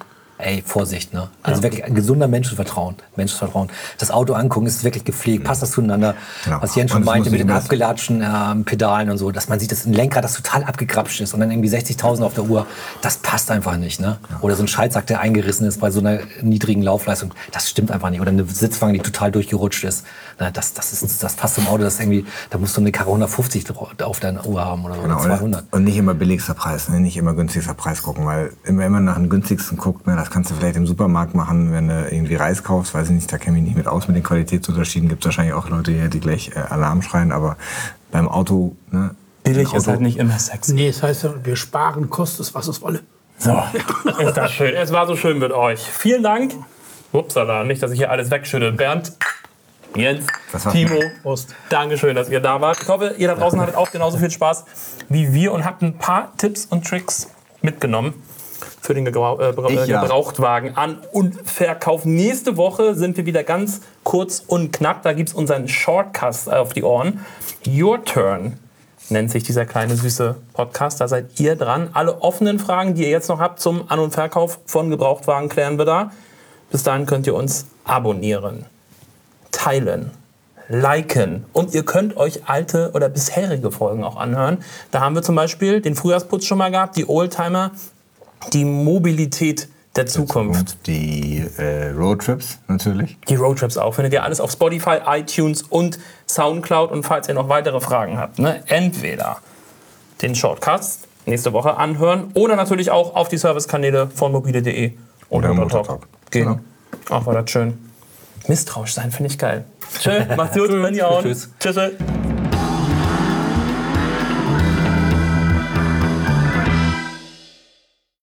[SPEAKER 4] ey, Vorsicht, ne? Also ja. wirklich ein gesunder Menschenvertrauen. Menschenvertrauen. Das Auto angucken, ist wirklich gepflegt, passt das zueinander. Genau. Was Jens schon meinte mit den abgelatschten äh, Pedalen und so, dass man sieht, dass ein Lenkrad, das total abgegrapscht ist und dann irgendwie sechzigtausend auf der Uhr, das passt einfach nicht, ne? Ja. Oder so ein Schaltsack, der eingerissen ist bei so einer niedrigen Laufleistung, das stimmt einfach nicht. Oder eine Sitzwange, die total durchgerutscht ist. Na, das, das, ist, das passt zum Auto, das irgendwie, da musst du eine Karre hundertfünfzig auf deiner Uhr haben oder, genau, oder zweihundert.
[SPEAKER 2] Und nicht immer billigster Preis, ne? Nicht immer günstigster Preis gucken, weil immer, immer nach dem günstigsten guckt, ne? Das kannst du vielleicht im Supermarkt machen, wenn du irgendwie Reis kaufst, weiß ich nicht, da kenne ich mich nicht mit aus mit den Qualitätsunterschieden. Gibt es wahrscheinlich auch Leute hier, die gleich äh, Alarm schreien, aber beim Auto, ne?
[SPEAKER 1] Billig Auto ist halt nicht immer sexy.
[SPEAKER 3] Nee, das heißt ja, wir sparen, kostet es, was es wolle.
[SPEAKER 1] So, ist das schön. Es war so schön mit euch. Vielen Dank. Upsala, nicht, dass ich hier alles wegschüttel. Bernd, Jens, Timo, Prost. Dankeschön, dass ihr da wart. Ich hoffe, ihr da draußen hattet auch genauso viel Spaß wie wir und habt ein paar Tipps und Tricks mitgenommen für den Gebrauch, äh, ich, ja. Gebrauchtwagen an- und Verkauf. Nächste Woche sind wir wieder ganz kurz und knapp. Da gibt es unseren Shortcast auf die Ohren. Your Turn nennt sich dieser kleine süße Podcast. Da seid ihr dran. Alle offenen Fragen, die ihr jetzt noch habt zum An- und Verkauf von Gebrauchtwagen, klären wir da. Bis dahin könnt ihr uns abonnieren, teilen, liken und ihr könnt euch alte oder bisherige Folgen auch anhören. Da haben wir zum Beispiel den Frühjahrsputz schon mal gehabt, die Oldtimer, die Mobilität der Zukunft.
[SPEAKER 2] Die äh, Roadtrips natürlich.
[SPEAKER 1] Die Roadtrips auch. Findet ihr alles auf Spotify, iTunes und Soundcloud. Und falls ihr noch weitere Fragen habt, ne, entweder den Shortcast nächste Woche anhören oder natürlich auch auf die Servicekanäle von mobile punkt de und
[SPEAKER 2] oder Motortalk
[SPEAKER 1] gehen. Genau. Ach, war das schön. Misstrauisch sein, finde ich geil. Tschö, macht's gut, wenn ihr auch.
[SPEAKER 4] Tschüss.
[SPEAKER 1] Tschüss.